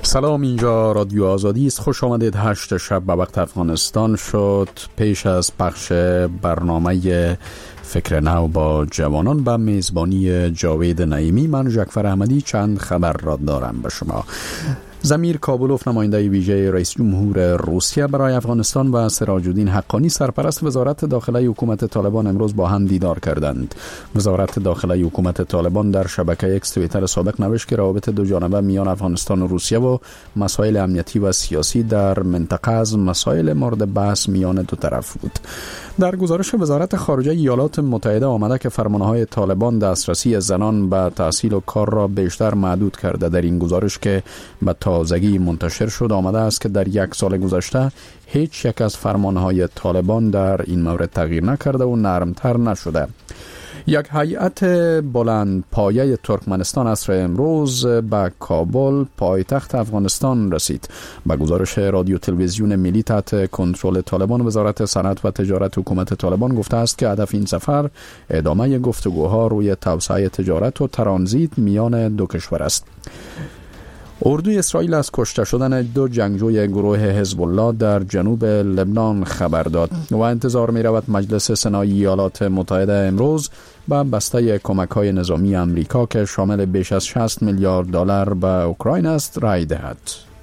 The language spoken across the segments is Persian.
سلام، اینجا رادیو آزادی است. خوش آمدید. 8 شب به وقت افغانستان شد. پیش از پخش برنامه فکر نو با جوانان به میزبانی جاوید نعیمی، من جعفر احمدی چند خبر را دارم به شما. زمیر کابلوف، نماینده ویژه رئیس جمهور روسیه برای افغانستان، و سراج الدین حقانی، سرپرست وزارت داخله حکومت طالبان، امروز با هم دیدار کردند. وزارت داخله حکومت طالبان در شبکه اکس توییتر سابق نوشت که روابط دو جانبه میان افغانستان و روسیه و مسائل امنیتی و سیاسی در منطقه از مسائل مورد بحث میان دو طرف بود. در گزارش وزارت خارجه ایالات متحده آمده که فرمانهای طالبان دسترسی زنان به تحصیل و کار را بیشتر محدود کرده. در این گزارش که به تازگی منتشر شد آمده است که در 1 سال گذشته هیچ یک از فرمانهای طالبان در این مورد تغییر نکرده و نرمتر نشده. یک هیئت بلند پایه ترکمنستان عصر امروز به کابل، پایتخت افغانستان، رسید. به گزارش رادیو تلویزیون ملی تحت کنترل طالبان، وزارت صنعت و تجارت حکومت طالبان گفته است که هدف این سفر ادامه گفتگوها روی توسعه تجارت و ترانزیت میان دو کشور است. اردوی اسرائیل از کشته شدن 2 جنگجوی گروه حزب الله در جنوب لبنان خبر داد و انتظار می رود مجلس سنای ایالات متحده امروز به بسته کمک‌های نظامی امریکا که شامل بیش از 60 میلیارد دلار به اوکراین است رای دهد.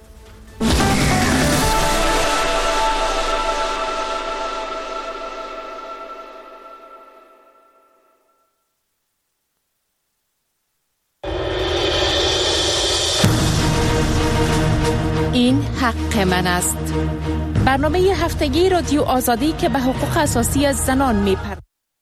این حق من است. برنامه هفتگی رادیو آزادی که به حقوق اساسی از زنان می‌پردازد.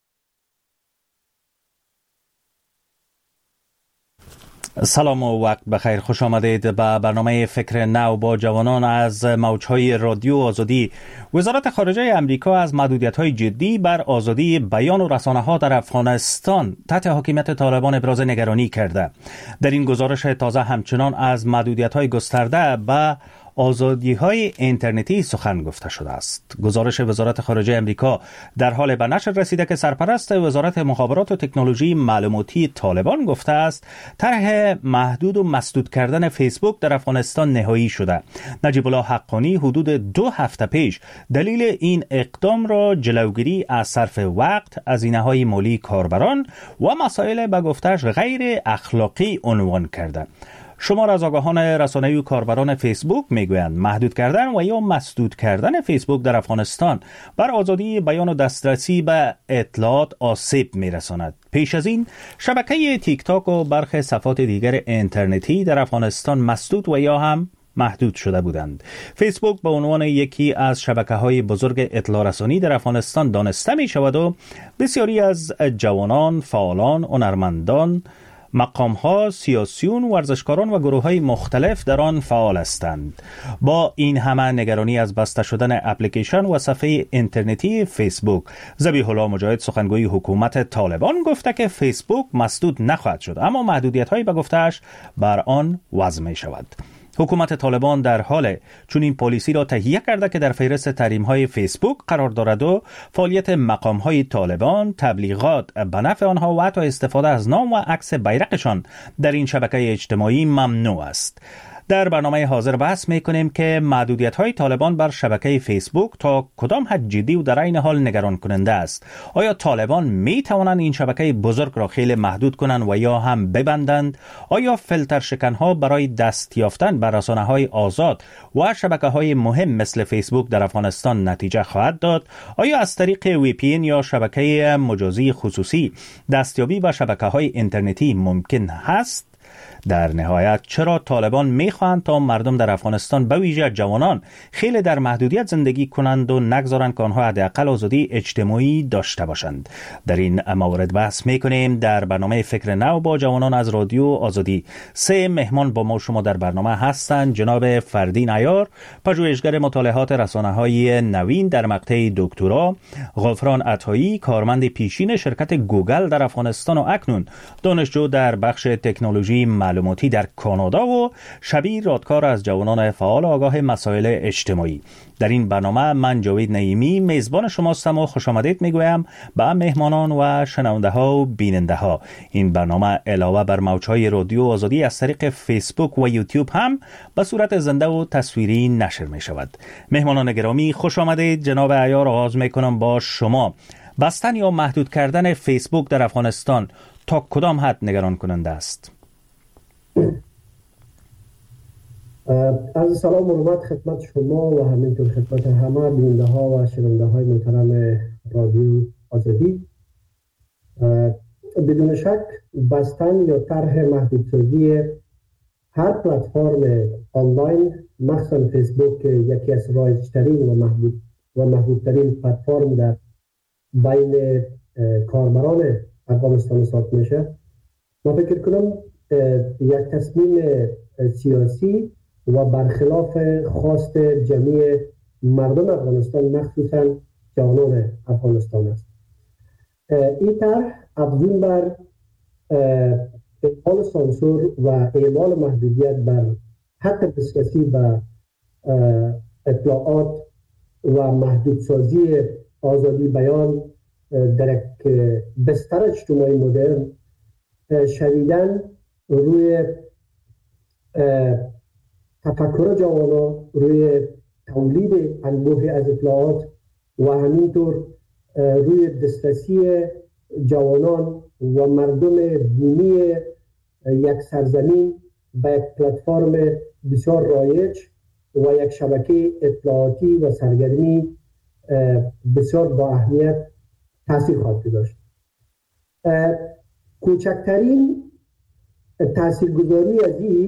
سلام و وقت بخیر. خوش آمدید به برنامه فکر نو با جوانان از موجهای رادیو آزادی. وزارت خارجه امریکا از محدودیت‌های جدی بر آزادی بیان و رسانه‌ها در افغانستان تحت حاکمیت طالبان ابراز نگرانی کرده. در این گزارش تازه همچنان از محدودیت‌های گسترده به آزادی‌های اینترنتی سخن گفته شده است. گزارش وزارت خارجه امریکا در حال به نشر رسیده که سرپرست وزارت مخابرات و تکنولوژی معلوماتی طالبان گفته است طرح محدود و مسدود کردن فیسبوک در افغانستان نهایی شده. نجیب الله حقانی حدود 2 هفته پیش دلیل این اقدام را جلوگیری از صرف وقت، هزینه‌های مالی کاربران و مسائل به گفتش غیر اخلاقی عنوان کرده. شمار از آگاهان رسانه‌ای و کاربران فیسبوک میگویند محدود کردن و یا مسدود کردن فیسبوک در افغانستان بر آزادی بیان و دسترسی به اطلاعات آسیب میرساند. پیش از این شبکه تیک تاک و برخی صفحات دیگر اینترنتی در افغانستان مسدود و یا هم محدود شده بودند. فیسبوک به عنوان یکی از شبکه‌های بزرگ اطلاع رسانی در افغانستان دانسته می شود و بسیاری از جوانان، فعالان، هنرمندان، مقام‌ها، سیاسیون، ورزشکاران و گروه‌های مختلف در آن فعال هستند. با این همه نگرانی از بسته شدن اپلیکیشن و صفحه اینترنتی فیسبوک، ذبیح الله مجاهد سخنگوی حکومت طالبان گفته که فیسبوک مسدود نخواهد شد، اما محدودیت‌هایی به گفته‌اش بر آن وضع می‌شود. حکومت طالبان در حال چون این پالیسی را تهیه کرده که در فهرست تحریم‌های فیسبوک قرار دارد و فعالیت مقام‌های طالبان، تبلیغات به نفع آنها و حتی استفاده از نام و عکس بیرقشان در این شبکه اجتماعی ممنوع است. در برنامه حاضر بحث می‌کنیم که محدودیت‌های طالبان بر شبکه فیسبوک تا کدام حد جدی و در عین حال نگران کننده است. آیا طالبان می‌توانند این شبکه بزرگ را خیلی محدود کنند و یا هم ببندند؟ آیا فیلتر شکن‌ها برای دست یافتن بر رسانه‌های آزاد و شبکه‌های مهم مثل فیسبوک در افغانستان نتیجه خواهد داد؟ آیا از طریق VPN یا شبکه مجازی خصوصی دستیابی به شبکه‌های اینترنتی ممکن هست؟ در نهایت چرا طالبان میخواهند تا مردم در افغانستان به ویژه جوانان خیلی در محدودیت زندگی کنند و نگذارند که آنها حداقل آزادی اجتماعی داشته باشند؟ در این مورد بحث میکنیم در برنامه فکر نو با جوانان از رادیو آزادی. 3 مهمان با ما شما در برنامه هستند. جناب فردین عیار، پژوهشگر مطالعات رسانه‌های نوین در مقطع دکترا، غفران عطایی، کارمند پیشین شرکت گوگل در افغانستان و اکنون دانشجو در بخش تکنولوژی معلوماتی در کانادا و شبیر رادکار از جوانان فعال آگاه مسائل اجتماعی. در این برنامه من جاوید نعیمی میزبان شماستم و خوش آمدید میگویم به مهمانان و شنونده ها و بیننده ها. این برنامه علاوه بر موجهای رادیو آزادی از طریق فیسبوک و یوتیوب هم به صورت زنده و تصویری نشر می شود. مهمانان گرامی خوش آمدید. جناب عیار، آغاز می کنم با شما. بستن یا محدود کردن فیسبوک در افغانستان تا کدام حد نگران کننده است؟ از سلام و حرمت خدمت شما و همینطور خدمت همه بیننده ها و شنونده های محترم رادیو آزادی. بدون شک بستن یا طرح محدودسازی هر پلتفرم آنلاین، مخصوصا فیسبوک یکی از رایج‌ترین و محبوب‌ترین پلتفرم در بین کاربران افغانستان حساب میشه. ما فکر کنم یک تصمیم سیاسی و برخلاف خواست جمعی مردم افغانستان، مخصوصا جوانان افغانستان است. این طرح افزون بر اعمال سانسور و اعمال محدودیت بر حق دسترسی به اطلاعات و محدودسازی آزادی بیان در یک بستر اجتماعی مدرن شدیداً روی تفکر جوانان، روی تولید انبوه از اطلاعات و همینطور روی دسترسی جوانان و مردم بومی یک سرزمین به یک پلتفرم بسیار رایج و یک شبکه اطلاعاتی و سرگرمی بسیار با اهمیت تاثیر خواهد داشت. کوچکترین تاثیرگذاری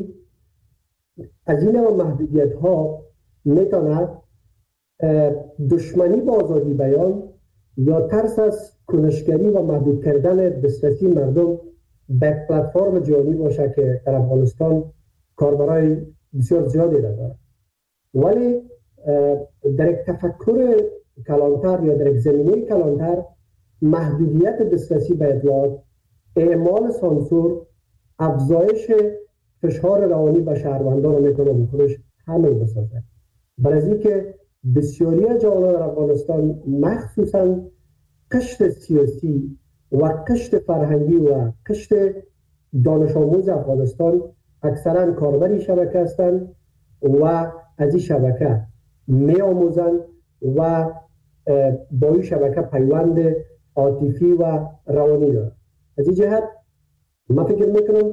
از این محدودیت ها میتواند دشمنی با آزادی بیان یا ترس از کنشگری و محدود کردن دسترسی مردم به پلتفرم جهانی باشه که در افغانستان کاربرای بسیار زیادی داره. ولی در یک تفکر کلانتر یا در یک زمینه کلانتر، محدودیت دسترسی به اطلاعات، اعمال سانسور، افزایش فشار روانی به شهروندان رو میکنه بخورش همه بسازه. برای که بسیاری از جوانان در افغانستان، مخصوصا قشر سیاسی و قشر فرهنگی و قشر دانش آموز افغانستان، اکثرا کاربری شبکه هستند و از این شبکه می آموزند و با این شبکه پیوند عاطفی و روانی دارند. از این جهت من فکر میکنم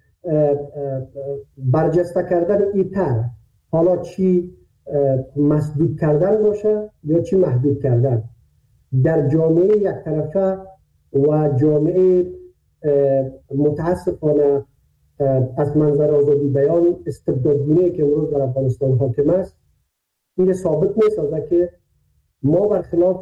برجسته کردن این طرح، حالا چی مسدود کردن باشه یا چی محدود کردن، در جامعه یک طرفه و جامعه متاسفانه از منظر آزادی بیان استبدادگونه که امروز در افغانستان حاکم است، این ثابت می‌سازد که ما برخلاف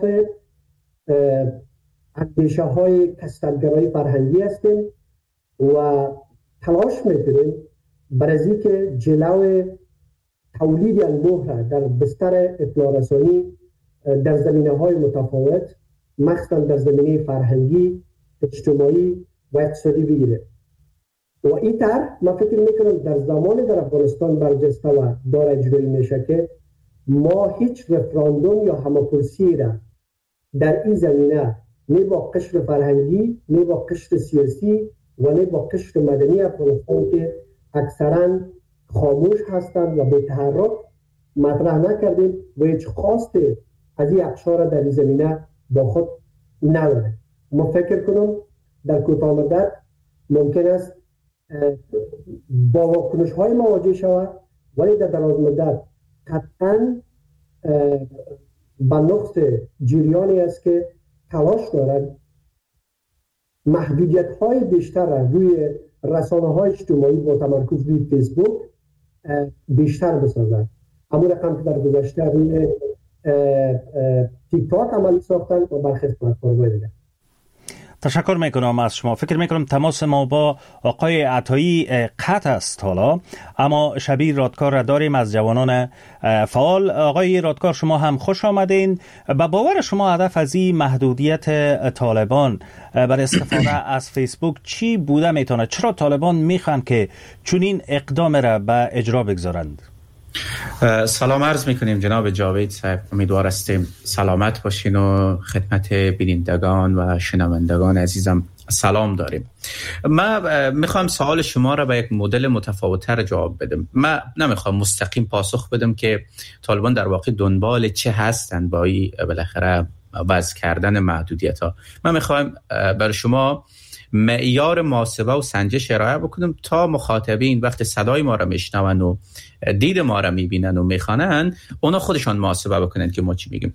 اندیشه های کثرت‌گرای فرهنگی هستیم و تلاش میکنیم برای که جلو تولید انبوه در بستر اطلاع رسانی در زمینه‌های متفاوت، مخصوصا در زمینه فرهنگی، اجتماعی و اقتصادی بگیره. و این طرح من فکر میکنم در زمان در افغانستان برجسته و داره اجرایی میشه که ما هیچ رفراندوم یا همه‌پرسی را در این زمینه نه با قشر فرهنگی، نه با قشر سیاسی و نه با قشر مدنی افغانستان که اکثرا خاموش هستند و به تحرک مطرح نکردیم و هیچ خواست از این اقشار در این زمینه با خود نداره. ما فکر کنم در کوتاه مدت ممکن است با واکنش های مواجه شود، ولی در دراز مدت قطعاً به نقص جریانی است که تلاش دارد محدودیت های بیشتر روی رسانه های اجتماعی با تمرکز روی فیسبوک بیشتر بسازد. همون رقم که در گذشته روی تیک تاک عملی ساختن و برخی از پلتفرم‌های دیگر. تشکر میکنم از شما. فکر میکنم تماس ما با آقای عطایی قطع است حالا، اما شبیر رادکار را داریم از جوانان فعال. آقای رادکار، شما هم خوش آمدین. با باور شما هدف از این محدودیت طالبان برای استفاده از فیسبوک چی بوده میتونه؟ چرا طالبان میخوان که چنین اقدام را به اجرا بگذارند؟ سلام عرض میکنیم جناب جاوید صاحب. امیدوار هستیم سلامت باشین و خدمت بینندگان و شنوندگان عزیزم سلام داریم. من میخوام سوال شما را به یک مدل متفاوت‌تر جواب بدم. من نمیخوام مستقیم پاسخ بدم که طالبان در واقع دنبال چه هستند با این بالاخره وضع کردن محدودیت ها. من میخوام برای شما معیار محاسبه و سنجش ارائه بکنم تا مخاطبین وقت صدای ما را میشنون و دید ما را میبینن و میخوانن، اونا خودشان محاسبه بکنن که ما چی میگیم.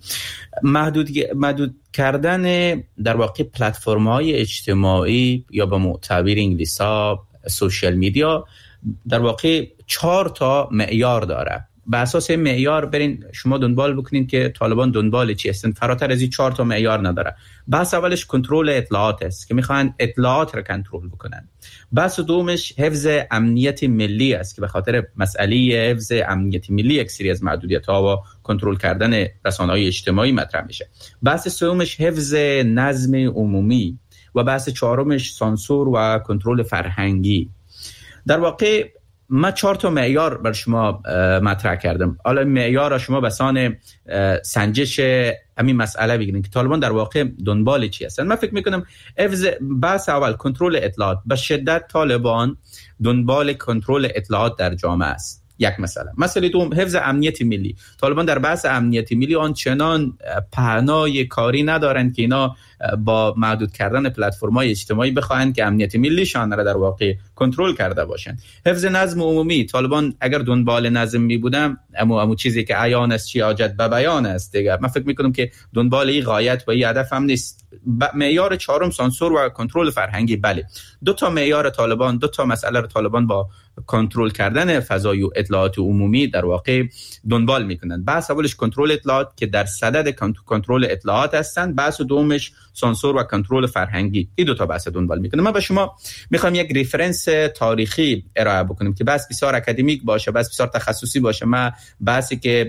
محدود کردن در واقع پلتفرم‌های اجتماعی یا به تعبیر انگلیسا سوشال میدیا در واقع 4 تا معیار داره. به اساس معیار برین شما دنبال بکنین که طالبان دنبال چی هستن. فراتر از این 4 تا معیار نداره. بحث اولش کنترل اطلاعات است که میخوان اطلاعات را کنترل بکنن. بحث دومش حفظ امنیت ملی است که به خاطر مسئله حفظ امنیت ملی یک سری از محدودیت‌ها و کنترل کردن رسانه‌های اجتماعی مطرح میشه. بحث سومش حفظ نظم عمومی و بحث چهارمش سانسور و کنترل فرهنگی. در واقع من 4 تا معیار بر شما مطرح کردم. حالا معیار را شما بسان سنجش همین مسئله بگیرین که طالبان در واقع دنبال چی هستن. من فکر میکنم بحث اول کنترل اطلاعات. به شدت طالبان دنبال کنترل اطلاعات در جامعه است. یک مسئله دوم حفظ امنیت ملی. طالبان در بحث امنیت ملی آنچنان پهنای کاری ندارند که اینا با محدود کردن پلتفرم‌های اجتماعی بخواهند که امنیت ملیشان را در واقع کنترل کرده باشند. حفظ نظم عمومی. طالبان اگر دنبال نظم می بودن امو چیزی که عیان است چی حاجت به بیان است دیگه. من فکر می‌کنم که دنبال این غایت و این هدف هم نیست. معیار چهارم سانسور و کنترل فرهنگی. بله، 2 تا معیار طالبان، 2 تا مسئله رو طالبان با کنترل کردن فضای اطلاعات عمومی در واقع دنبال میکنن. بحث اولش کنترل اطلاعات که در صدد کنترل اطلاعات هستند. بحث دومش سانسور و کنترل فرهنگی. این 2 تا بحث دنبال میکنن. من به شما میخوام یک ریفرنس تاریخی ارائه بکنم که بحث بسیار اکادمیک باشه، بحث بسیار تخصصی باشه. من بحثی که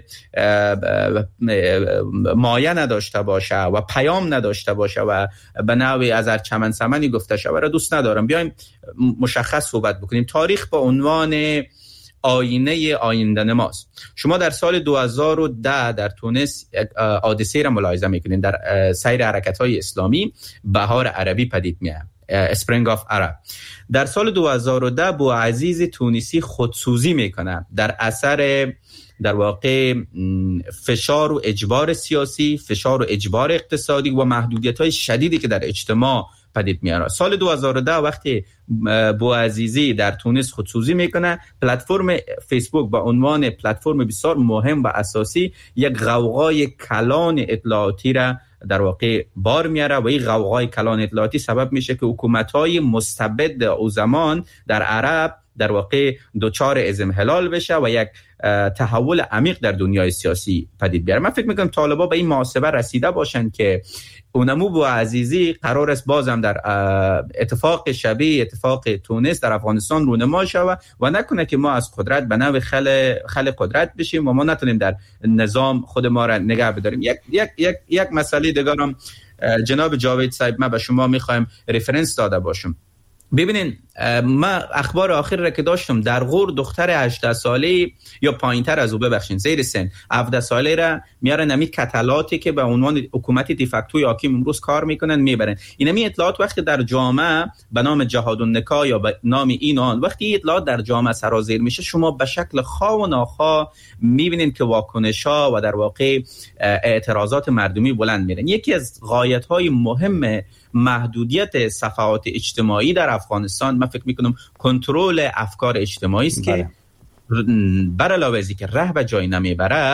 مایه نداشته باشه و پیام نداشته باشه و به نوعی از هر چمن سمنی گفته شه را دوست ندارم. بیایم مشخص صحبت بکنیم. تاریخ به عنوان آینه آینده ماست. شما در سال 2010 در تونس حادثه را ملاحظه میکنین. در سیر حرکت‌های اسلامی بهار عربی پدید میاد، اسپرینگ آف عرب. در سال 2010 بوعزیز تونسی خودسوزی میکنه در اثر در واقع فشار و اجبار سیاسی، فشار و اجبار اقتصادی و محدودیت‌های شدیدی که در اجتماع پدید میاره. سال 2010 وقتی بوعزیزی در تونس خودسوزی میکنه، پلتفرم فیسبوک با عنوان پلتفرم بسیار مهم و اساسی یک غوغای کلان اطلاعاتی را در واقع بار میاره و این غوغای کلان اطلاعاتی سبب میشه که حکومت‌های مستبد او زمان در عرب در واقع دوچار اضمحلال بشه و یک تحول عمیق در دنیای سیاسی پدید بیاره. من فکر میکنم طالبا به این محاسبه رسیده باشن که اونمو بوعزیزی قرار است بازم در اتفاق شبیه اتفاق تونس در افغانستان رونما شود و نکنه که ما از قدرت به نوع خل قدرت بشیم و ما نتونیم در نظام خود ما را نگه بداریم. یک مسئله دیگر هم جناب جاوید صاحب من به شما میخوایم ریفرنس داده باشم. ببینین، من اخبار آخر را که داشتم در غور دختر 18 ساله یا پایینتر از او ببخشین زیر سن 17 ساله را میارن نمی کتلاتی که به عنوان حکومت دیفکتوی حاکم امروز کار میکنن میبرن. اینمی اطلاعات وقتی در جامعه به نام جهاد النکاح یا به نام این آن وقتی اطلاعات در جامعه سرازیر میشه، شما به شکل خواه و ناخواه میبینین که واکنش‌ها و در واقع اعتراضات مردمی بلند میرن. یکی از غایت‌های مهم محدودیت صفحات اجتماعی در افغانستان من فکر میکنم کنترل افکار اجتماعی است که بر علاوه از اینکه ره به جای نمیبره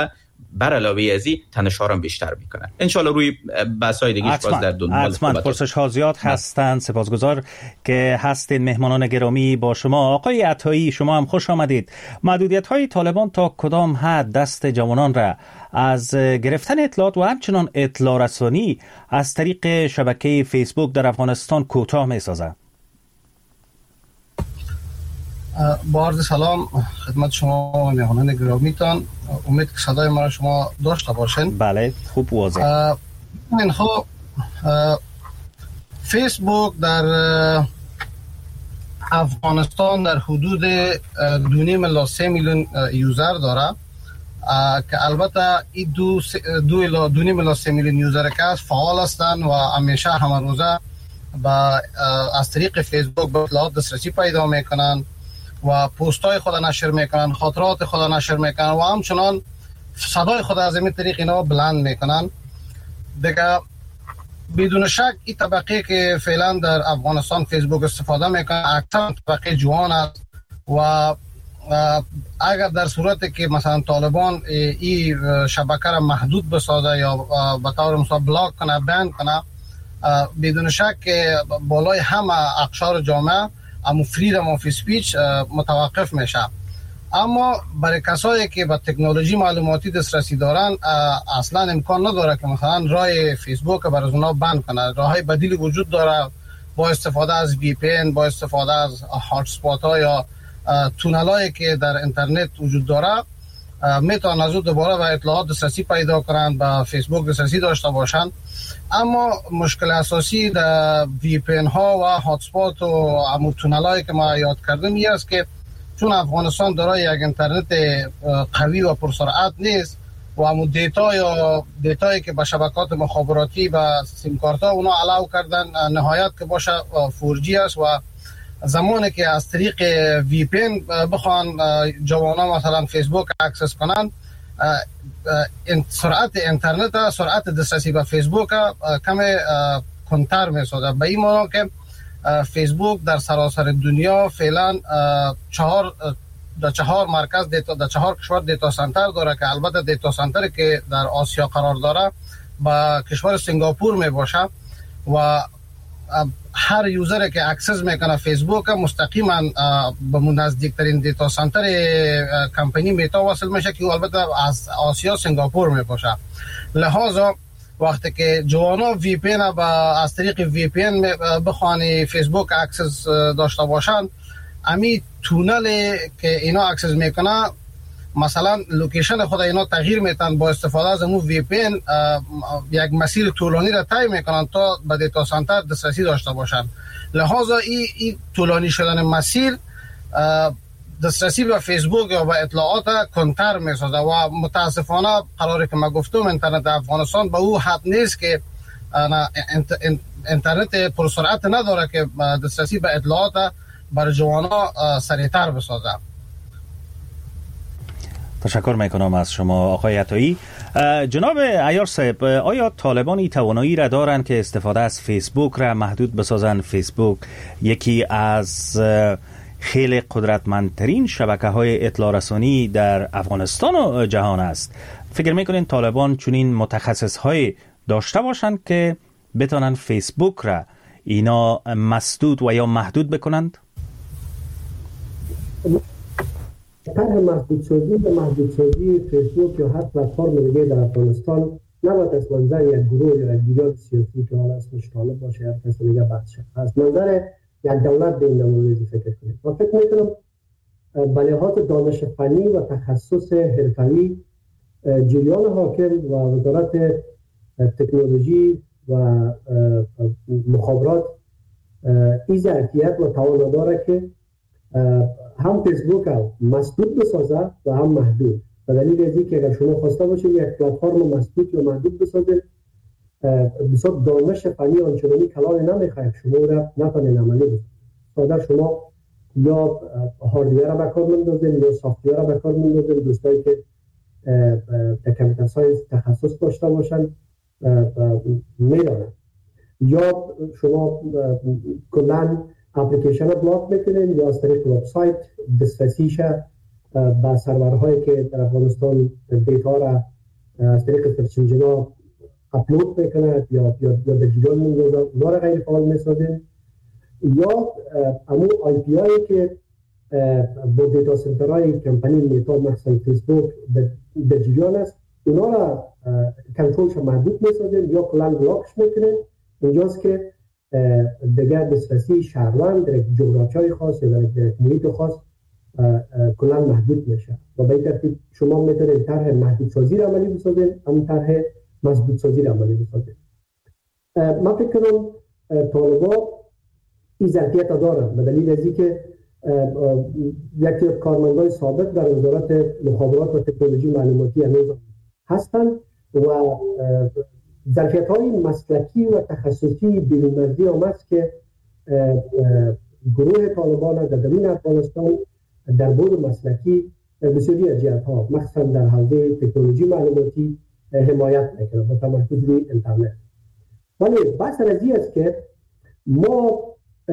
بر علاوه از این تنش‌ها هم بیشتر میکنن. ان شاء الله روی بحث‌های دیگه باز در دنبال پرسش‌ها زیاد هستند. سپاسگزار که هستید. مهمانان گرامی با شما. آقای عطایی، شما هم خوش آمدید. محدودیت‌های طالبان تا کدام حد دست جوانان را از گرفتن اطلاعات و همچنان اطلاع رسانی از طریق شبکه فیسبوک در افغانستان کوتاه می‌سازد؟ با عرض سلام خدمت شما و مهمانان گرامیتان. امید که صدای ما را شما داشته باشین. بله، خوب واضح. فیسبوک در افغانستان در حدود 2.5 الی 3 میلیون یوزر داره که البته این 2.5 الی 3 میلیون یوزر که از فعال هستند و همیشه همه روزه از طریق فیسبوک به اطلاعات دسترسی پیدا میکنن و پستای خود نشر میکنن، خاطرات خود نشر میکنن و همچنان صدای خود از این طریق اینا بلند میکنن. دیگه بدون شک این طبقه که فعلا در افغانستان فیسبوک استفاده میکنه اکثر طبقه جوان است و اگر در صورتی که مثلا طالبان این شبکه را محدود بسازه یا به طور مثلا بلاک کنه، بند کنه، بدون شک که بالای همه اقشار جامعه اما فریدم آف اسپیچ متوقف میشه. اما برای کسایی که به تکنولوژی معلوماتی دسترسی دارن اصلا امکان نداره که مثلا راه فیسبوک برای اونا بند کنه. راههای بدیلی وجود داره با استفاده از وی پی ان، با استفاده از هات اسپات ها یا تونل هایی که در اینترنت وجود داره میتونن از دوباره به اطلاعات دسترسی پیدا کنن، به فیسبوک دسترسی داشته باشن. اما مشکل اساسی در وی پی ان ها و هات اسپات و تونل هایی که ما یاد کردیم این است که چون افغانستان دارای یک اینترنت قوی و پرسرعت نیست و همون دیتایی که به شبکات مخابراتی و سیم کارت ها اونا علاو کردن نهایت که باشه 4G است و زمانی که از طریق وی پی ان بخوان جوانا مثلا فیسبوک اکسس کنن، سرعت اینترنت، سرعت دسترسی به فیسبوک کم کنتر میسازه. به این معنی که فیسبوک در سراسر دنیا فعلا 4 مرکز دیتا در 4 کشور دیتا سنتر داره که البته دیتا سنتری که در آسیا قرار داره با کشور سنگاپور می باشه و هر یوزری که اکسس میکنه فیسبوک مستقیما به نزدیکترین دیتا سنتر کمپانی میتا وصل میشه که البته از آسیا سنگاپور می باشه. لہذا وقتی که جوانا وی پی ان از طریق وی پی ان بخوانی فیسبوک اکسس داشته باشن، امی تونل که اینا اکسس میکنه مثلا لوکیشن خود اینا تغییر میتن با استفاده از اون وی پی ان یک مسیر طولانی را طی میکنن تا به دیتا سنتر دسترسی داشته باشن. لہذا این طولانی شدن مسیر دسترسی به فیسبوک یا به اطلاعات کنتر میسازه و متاسفانه قراره که ما گفتم اینترنت افغانستان به او حد نیست که اینترنت پرسرعت نداره که دسترسی به اطلاعات بر جوانا سریعتر بسازه. تشکر میکنم از شما آقای عطایی. جناب عیار صاحب، آیا طالبان توانایی را دارند که استفاده از فیسبوک را محدود بسازند؟ فیسبوک یکی از خیلی قدرتمندترین شبکه‌های اطلاع رسانی در افغانستان و جهان است. فکر میکنین طالبان چنین متخصص‌های داشته باشند که بتونن فیسبوک را اینا مسدود و یا محدود بکنند؟ طرح محدودسازی فیسبوک یا هر پلتفرم دیگه در افغانستان نباید از منظر یک گروه یا یک گروه سیاسی که حالا اسمش طالب باشه یا کسی دیگه بحث شد، از منظر یک دولت به این موضوع فکر کنید. من فکر میکنم به لحاظ دانش فنی و تخصص حرفه‌ای جریان حاکم و وزارت تکنولوژی و مخابرات این ظرفیت و توان داره که هم فیسبوک رو مسدود بسازه و هم محدود. به دلیل از اینکه اگر شما خواسته باشید یک پلتفرم مسدود یا محدود بسازید، بسیار دانش فنی آنچنانی کلان نمیخواهد شما را نتونید عملی بسازید. ساده شما یا هاردویر را به کار میندازید یا سافتویر را به کار میندازید. دوستایی که در کامپیوتر ساینس تخصص داشته باشن میدانند. یا شما کلا اپلیکیشن رو بلاک میکنید یا از طریق وبسایت دسترسیش به سرورهایی که در افغانستان دیتا را از طریق سرچ انجینا اپلود میکنه یا در جریان میندازه، اونا را غیر فعال میسازیم. یا همون آی پی هایی که با دیتا سنترهای کمپانی میتا مثلا فیسبوک در جریان است، اونا را کنترلش محدود میسازیم یا کلان بلاکش میکنیم. اینجاست که دیگر دسترسی شهروند در یک جغرافیای خاص یا در یک محیط خاص کلان محدود میشه و به این ترتیب شما میتونید طرح محدودسازی را عملی بسازید، هم طرح مضبوطسازی را عملی بسازید. من فکر کنم طالبا این ظرفیت دارن به دلیل از اینکه یکی از کارمندان سابق در وزارت مخابرات و تکنولوژی معلوماتی هنوز هستند و ظرفیت‌های مسلکی و تخصصی بیرون‌مرزی آمد که گروه طالبان در درون افغانستان در بود مسلکی بسیاری از جهت‌ها مخصوصا در حوزه تکنولوژی معلوماتی حمایت میکنه با تمرکز روی اینترنت. ولی بحث از این است که ما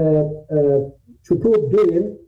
چطور بریم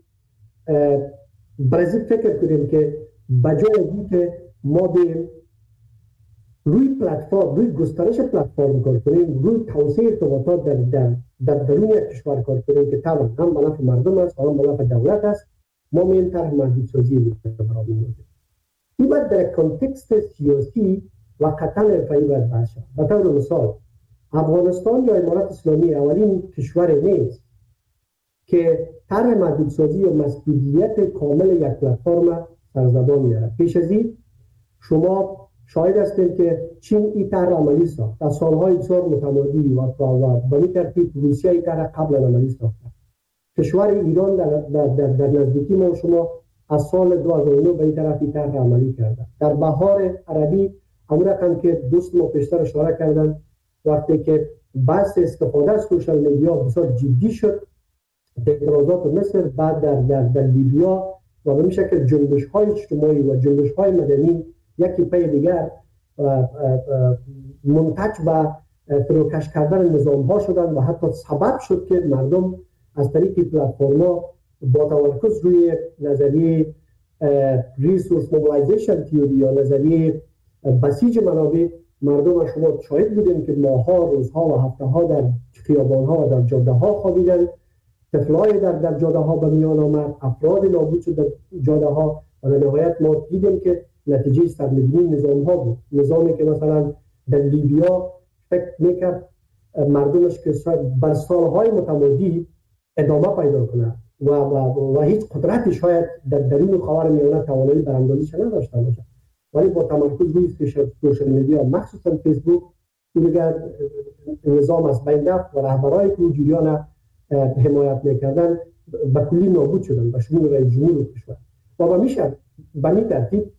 برای فکر کنیم که بجای از اینکه ما بریم روی پلتفرم، روی گسترش پلتفرم کار کنیم، روی توسعه ارتباطات در درون یک کشور کار کنیم که طبعا هم به نفع مردم است، هم به نفع دولت است، ما این طرح محدودسازی برای می‌کنیم. این باید در کانتکست سیاسی و قطعا حرفه‌ای باید باشه. به طور مثال افغانستان یا امارات اسلامی اولین کشور نیست که طرح محدودسازی و مسئولیت کامل یک پلتفرم سرزبان میاره. پیش از این شما شاهد هستید که چین این طرح عملی ساخت در سالهای بسیار متمادی و به این ترتیب روسیه این طرح قبل عملی ساخت. کشور ایران در نزدیکی ما شما از سال 2009 به این طرف این طرح عملی کرده. در بهار عربی همون رقم که دوست ما پیشتر اشاره کردن، وقتی که بحث استفاده از سوشال میدیا بسیار جدی شد، اعتراضات مصر، بعد در لیبیا و به شکل جنبش‌های اجتماعی و جنبش‌های مدنی یکی پی دیگر منتج و فروکش کردن نظام‌ها شدن و حتی سبب شد که مردم از طریق پلتفرم‌ها با تمرکز روی نظریه ریسورس موبیلایزیشن تیوری یا نظریه بسیج منابع، مردم شما شاهد بودیم که ماه‌ها، روزها و هفته‌ها در خیابان‌ها و در جاده‌ها خوابیدن، طفلای در جاده‌ها به میان آمد، افراد نابود شد در جاده‌ها و در نهایت ما دیدیم که نتیجه سرنگونی نظام‌ها بود. نظامی که مثلا در لیبیا فکر میکرد مردمش که بر سالهای متمادی ادامه پیدا کنه و هیچ قدرتی شاید در درون خاورمیانه توانایی براندازیش نداشته باشه، ولی با تمرکز روی سوشال میدیا مخصوصا فیسبوک دیگر نظام از بین رفت و رهبرای که جریان حمایت میکردن به کلی نابود شدن به شمول رئیس جمهور کشور. و میشه به این ترتیب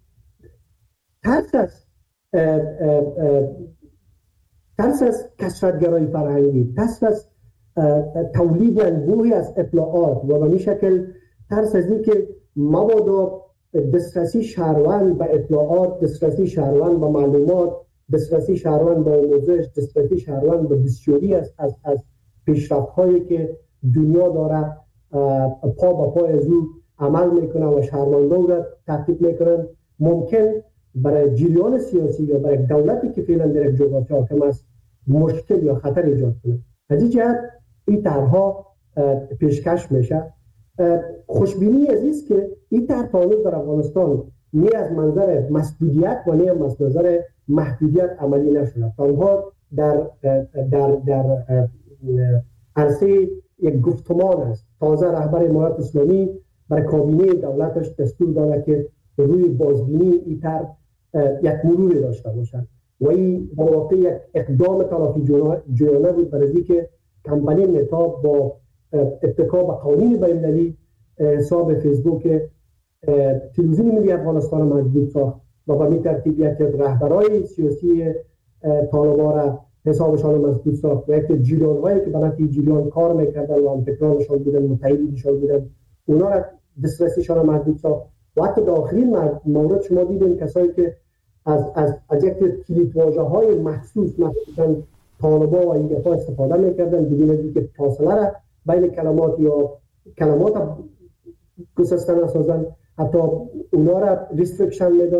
ترس از کثرت‌گرایی فرهنگی، ترس از تولید انبوهی از اطلاعات و به این شکل ترس از این که مبادا دسترسی شهروند به اطلاعات، دسترسی شهروند به معلومات، دسترسی شهروند به آموزش، دسترسی شهروند به بسیاری از پیشرفت‌هایی که دنیا داره پا به پای از او عمل میکنه و شهروندان را تعقیب میکنن، ممکن برای جریان سیاسی یا برای دولتی که فعلا در یک جغرافیا حاکم است مشکل یا خطر ایجاد کنه. از این جهت این طرح‌ها پیشکش میشه. خوشبینی از است که این طرح هنوز در افغانستان نه از منظر مسئولیت و نه از نظر محدودیت عملی نشده. تنها در عرصه یک گفتمان است. تازه رهبر امارات اسلامی برای کابینه دولتش دستور داده که روی بازبینی این طرح یک مروری داشته باشند و این در واقع یک اقدام تلافی جویانه بود برای اینکه کمپانی متا با اتکا به قوانین بین‌المللی حساب فیسبوک تلویزیون ملی افغانستان محدود ساخت و به این ترتیب یک رهبرای سیاسی طالبان را حسابشان محدود ساخت و یک جریان‌هایی که برای جریان کار می‌کردن و انتقالشان بودن، متحدشان بودن، اونا را دسترسیشان محدود ساخت. و حتی در آخرین مورد شما دیدین کسایی که از یک کلیدواژه‌های محسوس مثلا طالبان و این گپا استفاده می‌کردن بدون اینکه فاصله را بین کلمات یا کلمات گسسته نسازن، حتی اونا را ریستریکشن میداد.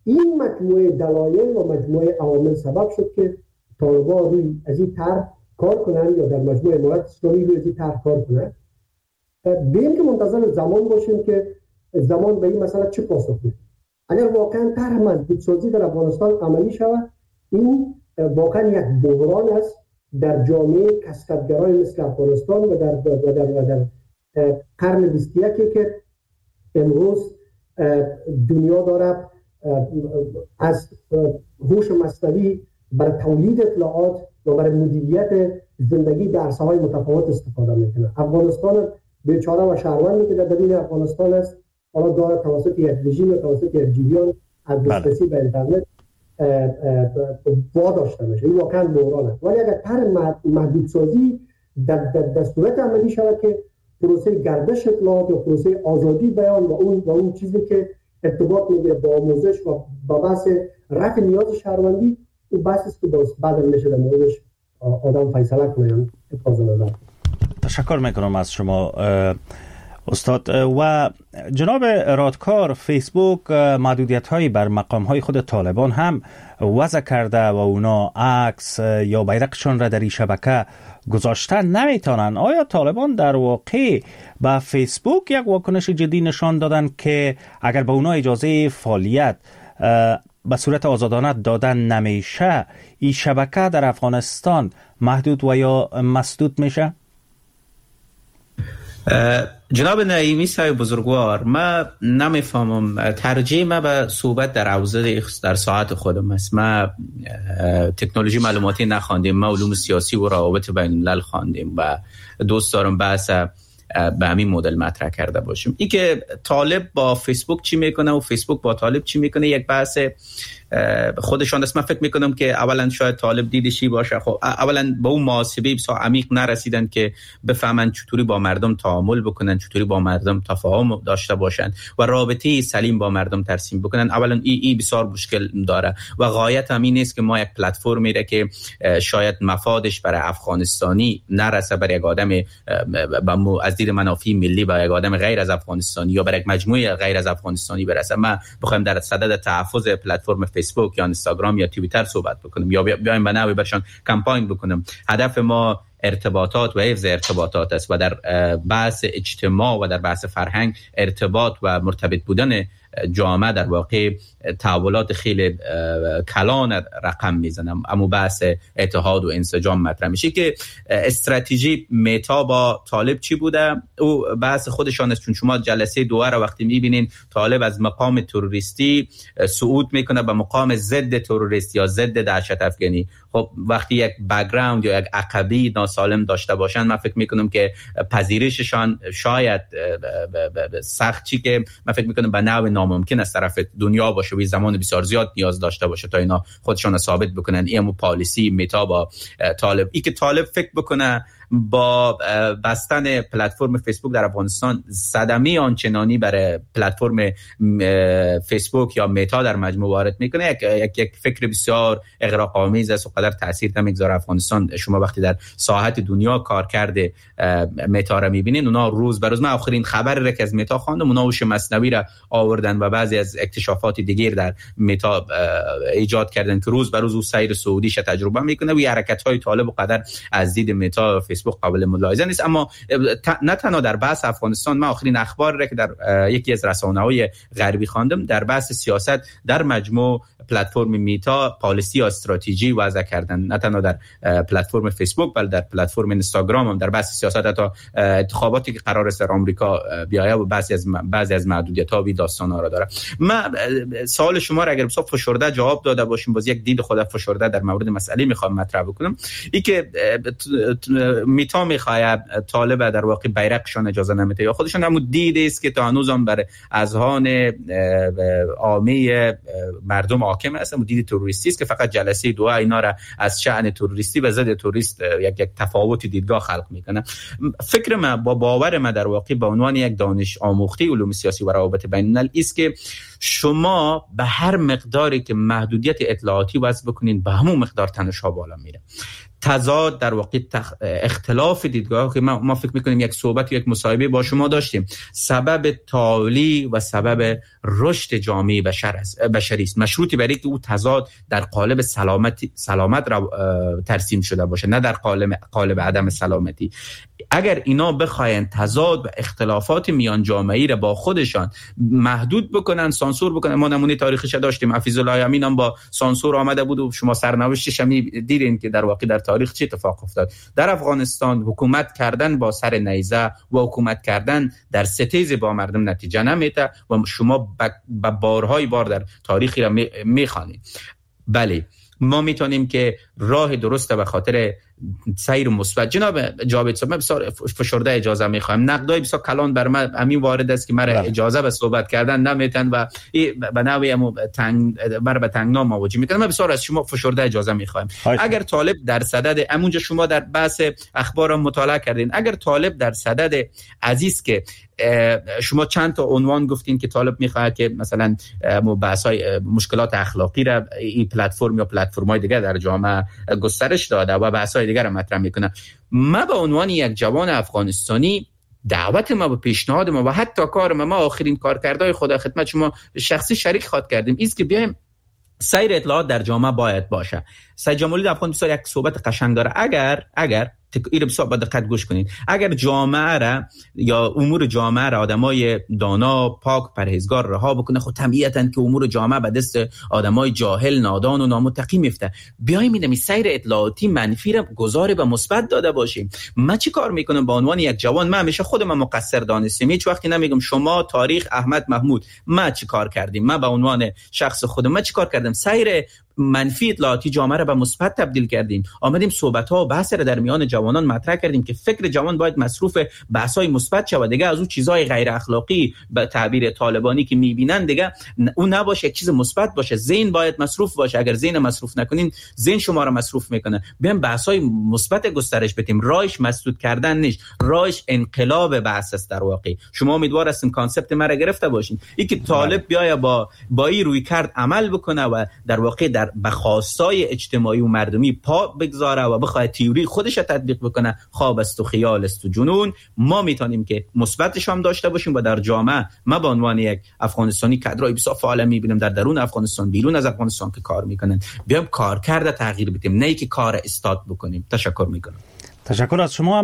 این مجموعه دلایل و مجموعه عوامل سبب شد که طالبان روی از این طرح کار کنند یا در مجموعه امارت اسلامی روی از این طرح کار کنند. بیم که منتظر زمان باشیم که زمان به این مسئله چه پاسخ میده. اگر واقعا طرح مضبوط‌سازی در افغانستان عملی شود، این واقعا یک بحران است در جامعه کسبگرای مثل افغانستان و در قرن 21 که امروز دنیا داره از هوش مصنوعی برای تولید اطلاعات و برای مدیریت زندگی در عرصه‌های متفاوت استفاده میکنه. افغانستان بیچاره و شهروندی که در درون افغانستان است حالا داره توسط یک رژیم و توسط یک جریان از دسترسی به اینترنت واداشته میشه. این واقعا بحران است. ولی اگر طرح محدودسازی در صورت عملی شود که پروسه گردش اطلاعات یا پروسه آزادی بیان و اون چیزی که ارتباط میگیره با آموزش و با بحث رفع نیاز شهروندی، اون بحث است که بعد میشه در موردش آدم فیصله کنه. تشکر میکنم از شما استاد. و جناب رادکار، فیسبوک محدودیت‌هایی بر مقام‌های خود طالبان هم وضع کرده و اونا عکس یا بیرقشان را در این شبکه گذاشتن نمیتونن. آیا طالبان در واقع به فیسبوک یک واکنش جدی نشان دادن که اگر به اونا اجازه فعالیت به صورت آزادانه دادن نمیشه، این شبکه در افغانستان محدود و یا مسدود میشه؟ جناب نعیمی صاحب بزرگوار، من نمیفهمم. ترجیح من به صحبت در حوزه در ساعت خودم است. من تکنولوژی معلوماتی نخواندیم، من علوم سیاسی و روابط بین الملل خواندیم و دوست دارم بحث به همین مدل مطرح کرده باشیم. این که طالب با فیسبوک چی میکنه و فیسبوک با طالب چی میکنه یک بحث خودشان است. من فکر میکنم که اولا شاید طالب دیدشی باشه. خب اولا به اون محاسبه بسیار عمیق نرسیدن که بفهمن چطوری با مردم تعامل بکنن، چطوری با مردم تفاهم داشته باشن و رابطه سلیم با مردم ترسیم بکنن. اولا این بسیار مشکل داره و غایت همین است که ما یک پلتفرمی را که شاید مفادش برای افغانستانی نرسه برای یک آدم از دید منافع ملی برای یک آدم غیر از افغانستانی یا برای یک مجموعه غیر از افغانستانی برسه، ما بخوایم در صدد تحفظ پلتفرم فیسبوک یا اینستاگرام یا توییتر صحبت بکنیم یا بیایم به نوعی برشان کمپاین بکنیم. هدف ما ارتباطات و حفظ ارتباطات است و در بحث اجتماع و در بحث فرهنگ ارتباط و مرتبط بودن جامعه در واقع تحولات خیلی کلان رقم میزنم. اما بحث اتحاد و انسجام مطرح میشه که استراتژی متا با طالب چی بوده. او بحث خودشان است، چون شما جلسه دوره را وقتی میبینین طالب از مقام تروریستی صعود میکنه به مقام ضد تروریست یا ضد دهشت افغانی. خب وقتی یک بک‌گراند یا یک عقبی ناسالم داشته باشن، من فکر میکنم که پذیرششان شاید سخت چی که من فکر میکنم به نوع ناممکن است طرف دنیا باشه و زمان بسیار زیاد نیاز داشته باشه تا اینا خودشان ثابت بکنن این پالیسی متا با طالب. ای که طالب فکر بکنه با بستن پلتفرم فیسبوک در افغانستان صدمه آنچنانی برای پلتفرم فیسبوک یا متا در مجموع وارد میکنه، یک فکر بسیار اغراق‌آمیز است و قدر تاثیر نمیگذاره افغانستان. شما وقتی در ساحت دنیا کار کرده متا را میبینین، اونا روز به روز، من آخرین خبر را که از متا خواندم، اونا هوش مصنوعی را آوردن و بعضی از اکتشافات دیگر در متا ایجاد کردن که روز به روز او سیر سعودیش تجربه میکنه و حرکت‌های طالب و قدر از دید متا فیسبوک قابل ملاحظه نیست. اما نه تنها در بحث افغانستان، من آخرین اخبار را که در یکی از رسانه‌های غربی خواندم، در بحث سیاست در مجموع پلتفرم میتا پالیسی یا استراتژی وضع کردن، نه تنها در پلتفرم فیسبوک بلکه در پلتفرم اینستاگرام هم در بحث سیاست حتی انتخاباتی که قرار است در آمریکا بیاید و بعضی از محدودیت‌ها و داستان‌ها را داره. من سوال شما را اگر بسیار فشرده جواب داده باشیم، باز یک دید خود فشرده در مورد مسئله میخوام مطرح بکنم. این که میتا میخواد طالب در واقع بیرقشان اجازه نمیده یا خودشون هم دیده است که تا هنوزم بر اذهان عامه مردم حاکم است، اما دید تروریستی است که فقط جلسه دعا اینا را از شأن تروریستی و ضد تروریست یک تفاوت دیدگاه خلق میکنه. فکر من با باور من در واقع به عنوان یک دانش آموخته علوم سیاسی و روابط بین الملل است که شما به هر مقداری که محدودیت اطلاعاتی وضع بکنین به همون مقدار تنش‌ها بالا میره. تضاد در واقع اختلاف دیدگاه که ما فکر میکنیم یک صحبت یک مصاحبه با شما داشتیم سبب تعالی و سبب رشد جامعه بشری است، مشروطی برای که او تضاد در قالب سلامت ترسیم شده باشه، نه در قالب عدم سلامتی. اگر اینا بخواین تضاد و اختلافات میان جامعه را با خودشان محدود بکنن، سانسور بکنن، ما نمونه تاریخش داشتیم، حفیظ الله امین هم با سانسور آمده بود و شما سرنوشتش هم دیدین که در واقع در تاریخ چه اتفاق افتاد. در افغانستان حکومت کردن با سر نیزه و حکومت کردن در ستیز با مردم نتیجه نمیده و شما بارهای بار در تاریخی را میخوانید. بله ما میتونیم که راه درسته به خاطر سیر مثبت. جناب جاوید صاحب من بسیار فشرده اجازه میخوایم، نقدای بسیار کلان بر من همین وارد است که مرا اجازه به صحبت کردن نمیتن و به نوعی مرا به تنگنا مواجه میکنه. من بسیار از شما فشرده اجازه میخوایم. اگر طالب در صدد همونجا شما در بحث اخبار مطالعه کردین، اگر طالب در صدد عزیز که شما چند تا عنوان گفتین که طالب میخواد که مثلا بحث‌های مشکلات اخلاقی را این پلتفرم یا پلتفرم‌های دیگه در جامعه گسترش داده و بحث‌های دیگر را مطرح میکنه. ما به عنوان یک جوان افغانستانی دعوت ما و پیشنهاد ما و حتی کار ما آخرین کارکردهای خدا خدمت شما شخصی شریک خواد کردیم است که بیایم سیر اطلاعات در جامعه باید باشه. سید جمالی افغان بسیار یک صحبت قشنگ داره. اگر این بسیار با دقت گوش کنید، اگر جامعه را یا امور جامعه را آدمای دانا پاک پرهیزگار رها بکنه، خود طبیعتاً که امور جامعه به دست آدمای جاهل نادان و نامتقی میفته. بیایم این سیر اطلاعاتی منفی را گذار به مثبت داده باشیم. من چی کار میکنم به عنوان یک جوان؟ من همیشه خودم مقصر دانستم، هیچ وقتی نمیگم شما تاریخ احمد محمود ما چی کار کردیم. من به عنوان شخص خودم من چی کار کردم؟ سیر منفی اطلاعاتی جامعه را به مثبت تبدیل کردیم. آمدیم صحبت‌ها و بحث را در میان جوانان مطرح کردیم که فکر جوان باید مصروف بحث‌های مثبت شود. دیگه از اون چیزهای غیر اخلاقی به تعبیر طالبانی که می‌بینن دیگه اون نباشه، یک چیز مثبت باشه. ذهن باید مصروف باشه. اگر ذهن مصروف نکنین ذهن شما را مصروف میکنه. بیایم بحث‌های مثبت گسترش بدیم. راهش مسدود کردن نیست، راهش انقلاب بحث است. در واقع شما امیدوار هستم کانسپت ما را گرفته باشین. اینکه طالب بیاید با این روی کرد عمل بکنه و در واقع در بخواستای اجتماعی و مردمی پا بگذاره و بخواد تئوری خودش را تطبیق بکنه، خواب است و خیال است و جنون. ما میتونیم که مثبتش هم داشته باشیم و در جامعه ما به عنوان یک افغانستانی کادرای بسیار فعال میبینیم در درون افغانستان بیرون از افغانستان که کار میکنن. بیام کارکرد تغییر بدیم، نه اینکه کار استاد بکنیم. تشکر میکنم. تشکر از شما.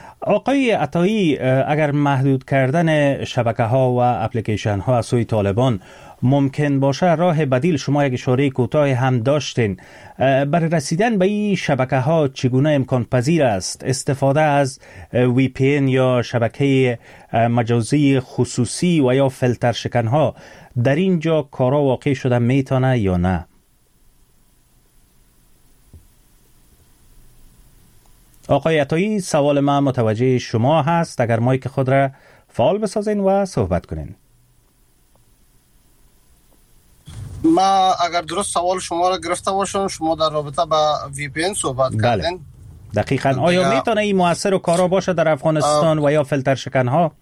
آقای عطایی، اگر محدود کردن شبکه‌ها و اپلیکیشن‌ها از سوی طالبان ممکن باشه، راه بدیل شما یک اشاره کوتاه هم داشتین. برای رسیدن به این شبکه‌ها چگونه امکان پذیر است استفاده از VPN یا شبکه مجازی خصوصی و یا فیلتر شکن‌ها؟ در اینجا کارا واقع شده میتونه یا نه؟ آقای عطایی، سوال من متوجه شما هست. اگر مایک خود را فعال بسازین و صحبت کنین. ما اگر درست سوال شما را گرفته باشم، شما در رابطه با VPN صحبت کردین. دقیقاً. آیا میتونه این مؤثر و کارا باشه در افغانستان و یا فیلتر شکن‌ها؟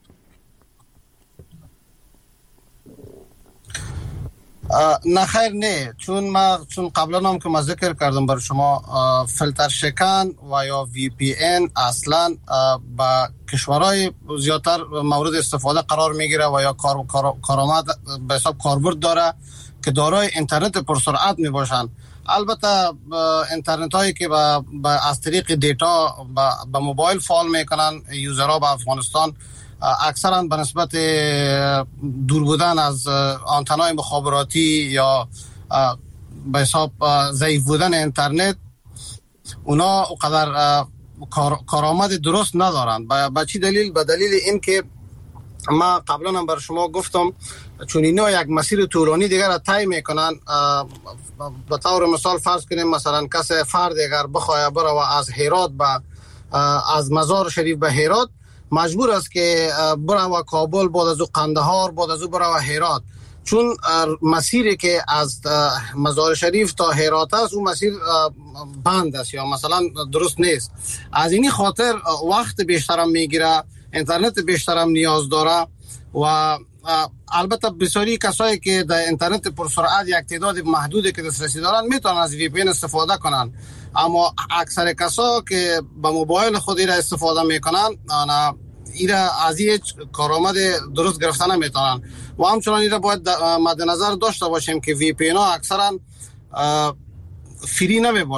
نه خیر نه، چون قبلا هم که ما ذکر کردم برای شما، فیلتر شکن و یا VPN اصلا با کشورهای زیادتر مورد استفاده قرار میگیره و یا کارآمد به حساب کاربرد داره که دارای اینترنت پرسرعت میباشن. البته اینترنت هایی که از طریق دیتا به موبایل فعال میکنن، یوزرها به افغانستان اکثرا به نسبت دور بودن از آنتنای مخابراتی یا به حساب ضعیف بودن اینترنت، اونا اونقدر کارآمد درست ندارن. به چی دلیل؟ به دلیل این که ما قبلا هم بر شما گفتم، چون اینا یک مسیر طولانی دیگر را طی میکنن. به طور مثال فرض کنیم مثلا کسی فرد اگر بخواه بره از هرات از مزار شریف به هرات، مجبور است که بره و کابل، بعد از او قندهار، بعد از او بره و هرات، چون مسیری که از مزار شریف تا هرات است اون مسیر بند است یا مثلا درست نیست. از اینی خاطر وقت بیشترم میگیره، اینترنت بیشترم نیاز داره و البته بسیاری کسایی که در اینترنت پرسرعت یک تعداد محدودی که دسترسی دارن میتونن از VPN استفاده کنن. اما اکثر کسا که به موبایل خود را استفاده میکنن ایرا از این کارآمد درست گرفتن نمیتونن و همچنان ایرا باید مد نظر داشته باشیم که وی پی این ها اکثرا فری نمی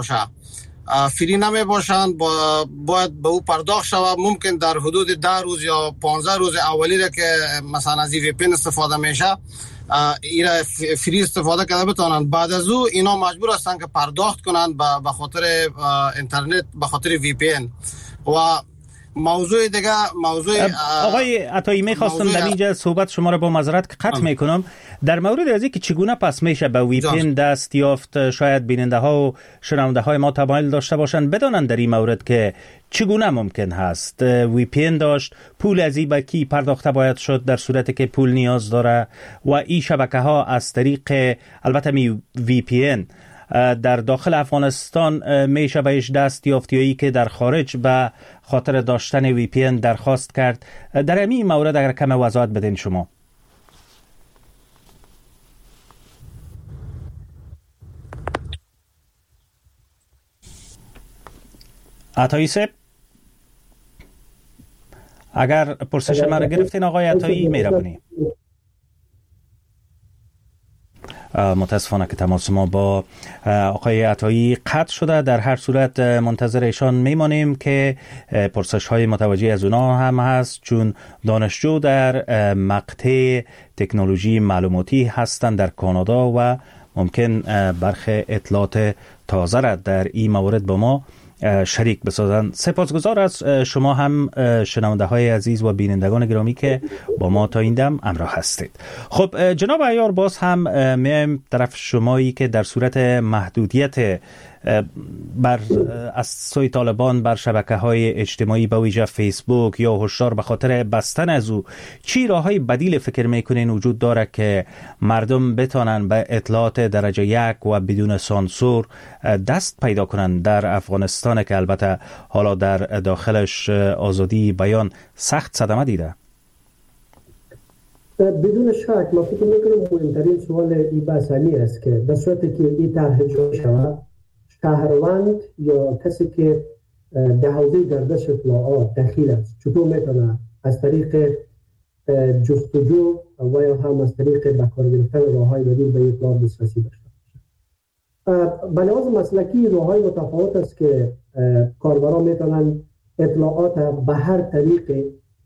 باشن باید به او پرداخت شود. ممکن در حدود 10 روز یا 15 روز اولی را که مثلا از وی پی این استفاده میشه ایرا فری استفاده کرده بتونن، بعد از او اینا مجبور هستن که پرداخت کنن به خاطر اینترنت، به خاطر وی پی این. و موضوع آقای عطایی میخواستم در اینجا صحبت شما را با معذرت که قطع میکنم در مورد از اینکه چگونه پس میشه به وی پی ان دست یافت. شاید بیننده ها و شنونده های ما تمایل داشته باشن بدانن در این مورد که چگونه ممکن هست وی پی ان داشت، پول از این به کی پرداخته باید شد در صورتی که پول نیاز داره و این شبکه ها از طریق البته وی پی ان در داخل افغانستان میشه بهش دست یافت یا ای که در خارج به خاطر داشتن وی پی ان درخواست کرد. در همین مورد اگر کم وضاحت بدین شما. عطایی صاحب اگر پرسش ما را گرفتین آقای عطایی میرونی. متاسفانه که تماس ما با آقای عطایی قطع شده. در هر صورت منتظر ایشان میمانیم که پرسش های متوجه از اونا هم هست، چون دانشجو در مقطع تکنولوژی معلوماتی هستند در کانادا و ممکن برخی اطلاعات تازه را در این مورد با ما شریک بسازند. سپاسگزار از شما هم شنونده های عزیز و بینندگان گرامی که با ما تا این دم همراه هستید. خب جناب عیار، باز هم میایم طرف شمایی که در صورت محدودیت از سوی طالبان بر شبکه‌های اجتماعی به ویژه فیسبوک یا هشدار به خاطر بستن از او، چی راه‌های بدیل فکر میکنین وجود داره که مردم بتانن به اطلاعات درجه 1 و بدون سانسور دست پیدا کنن در افغانستان که البته حالا در داخلش آزادی بیان سخت صدمه دیده؟ بدون شک ما فکر میکنم مهمترین سوال این بحثی است که در صورتی که این طرح اجرا شود، شهروند یا کسی که در حوزه گردش اطلاعات دخیل است چطور میتونه از طریق جستجو و یا هم از طریق بکار گرفتن راه‌های بدیل به اطلاعات دسترسی داشته باشه. به لحاظ مسلکی راه‌های متفاوت است که کاربران میتونن اطلاعات به هر طریق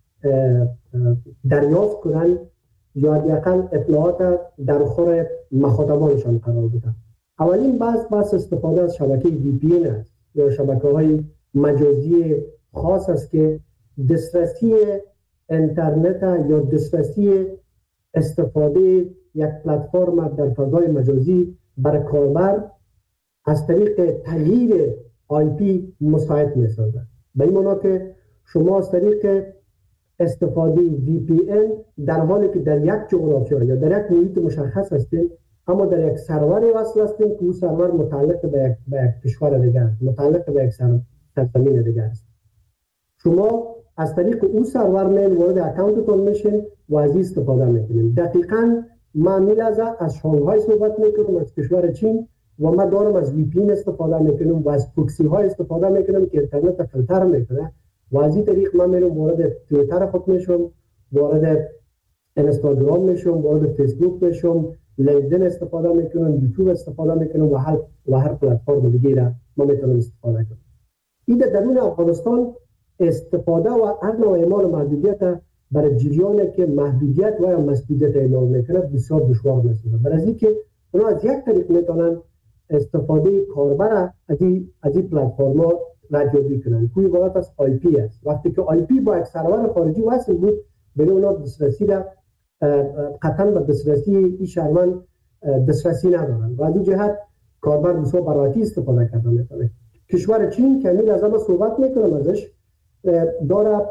دریافت کنن یا حداقل اطلاعات در خور مخاطبانشان قرار بدن. اولین بحث استفاده از شبکه وی پی این است یا شبکه‌های مجازی خاص است که دسترسی اینترنت یا دسترسی استفاده یک پلتفرم در فضای مجازی برای کاربر از طریق تغییر آی پی مساعد می‌سازد. به این معنی که شما از طریق استفاده وی پی این در حالی که در یک جغرافیا یا در یک محیط مشخص هستید اما در یک سرور وصل هستیم که اون سرور متعلق به یک کشور دیگر است، متعلق به یک سرزمین دیگر است. شما از طریق اون سرور میل وارد اکانتتون میشین و از این استفاده میکنین. دقیقاً من میلازه از شانگهای صحبت میکنم، از کشور چین، و من دارم از وی پی این استفاده میکنم و از پروکسی های استفاده میکنم که اینترنت فیلتر میکنه و از این طریق من میرم وارد توییتر خود میشم، وارد اینستاگرام میشم، وارد فیسبوک میشم، لینکدین استفاده میکنم، یوتیوب استفاده میکنم و هر پلتفرم دیگه را ما میتونم استفاده کنم. این درون افغانستان استفاده و هر نوع اعمال محدودیت برای جریانی که محدودیت و یا مسدودیت اعمال میکنه بسیار دشوار میشه. برای اینکه اونا از یک طریق میتونن استفاده کاربر از این پلتفرما ردیابی کنن. کوی عبارت از آی پی است. وقتی که آی پی با یک سرور خارجی وصل بود، به اونا دسترسی را قطعا به دسترسی این شهروند دسترسی ندارن و از این جهت کاربر بسیار براحتی استفاده کردن میتونه. کشور چین که همین از ما صحبت میکنم ازش داره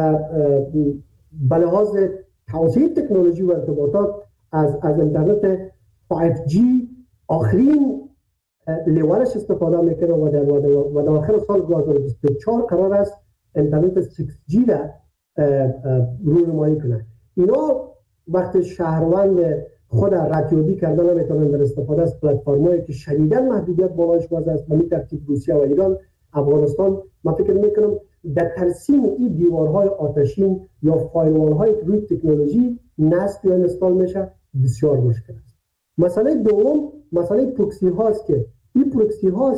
به لحاظ توسعه تکنولوژی و ارتباطات از اینترنت 5G آخرین لیولش استفاده میکنه و در آخر سال 2024 قرار است اینترنت 6G را رونمایی کنه. اینا وقت شهروند خود ردیابی کردن نمیتونن در استفاده از پلتفرمایی که شدیداً محدودیت بالایش واضح است، به ترتیب روسیه و ایران، افغانستان. من فکر میکنم در ترسیم این دیوارهای آتشین یا فایروال هایی که روی تکنولوژی نصب یا انستال میشه بسیار مشکل است. مسئله دوم مسئله پروکسی هاست که این پروکسی ها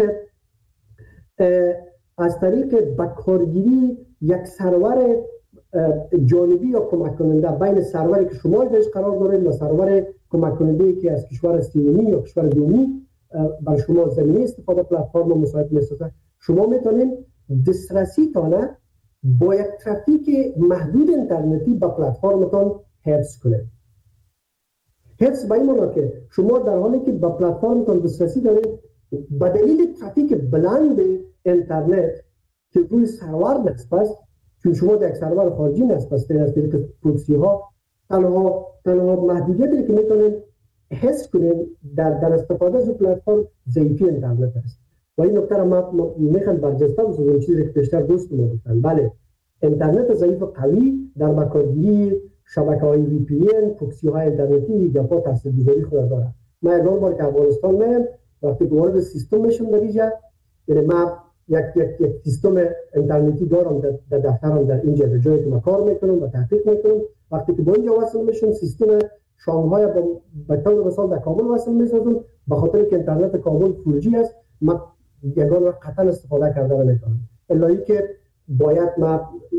از طریق بکارگیری یک سرور جانبی یا کمک کننده بین سروری که شما درش قرار دارید و سرور کمک کننده که از کشور سیومی یا کشور دومی بر شما زمینه استفاده پلتفرم مساعد میسازه، شما میتونید دسترسی تانه با یک ترافیک محدود اینترنتی به پلتفرمتان حفظ کنید. حفظ به این معنی که شما در حالی که به پلتفرمتان دسترسی دارید، به دلیل ترافیک بلند اینترنت که روی سرور نصب است، چون شما در یک سرور خارجی نصب هستید، از طریق پروکسی ها تنها محدودیتی که میتونید حس کنید در استفاده از پلتفرم ضعیفی اینترنت است. و این نکته را من میخوام برجسته بسازم، چیزی که بیشتر دوست می‌داشتن. بله، اینترنت ضعیف قوی در بکارگیری شبکه‌های وی پی ان، پروکسی‌های اینترنتی گپا تاثیرگذاری خود داره. من یک بار که افغانستان میام، وقتی که وارد سیستم میشم در اینجا، یعنی من یک سیستم اینترنتی دارم در دفترم در اینجا، در جایی که من کار میکنم و تحقیق میکنم. وقتی که با اینجا وصل میشم، سیستم شانگهای به طور مثال در کابل وصل میسازم، به خاطر که اینترنت کابل 4G است، من یگانه قطعا استفاده کردن نمیتونم، الا که باید من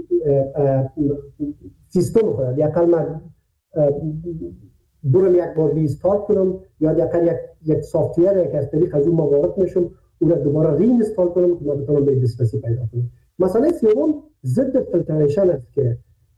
سیستم خودم یکل من برم یک بار ریستارت کنم یا یکل یک سافتویر که از طریق از اون وارد میشم اون را دوباره ری اینستال کنم که من بتونم به دسترسی پیدا کنم. مسئله سوم ضد فیلتریشن است که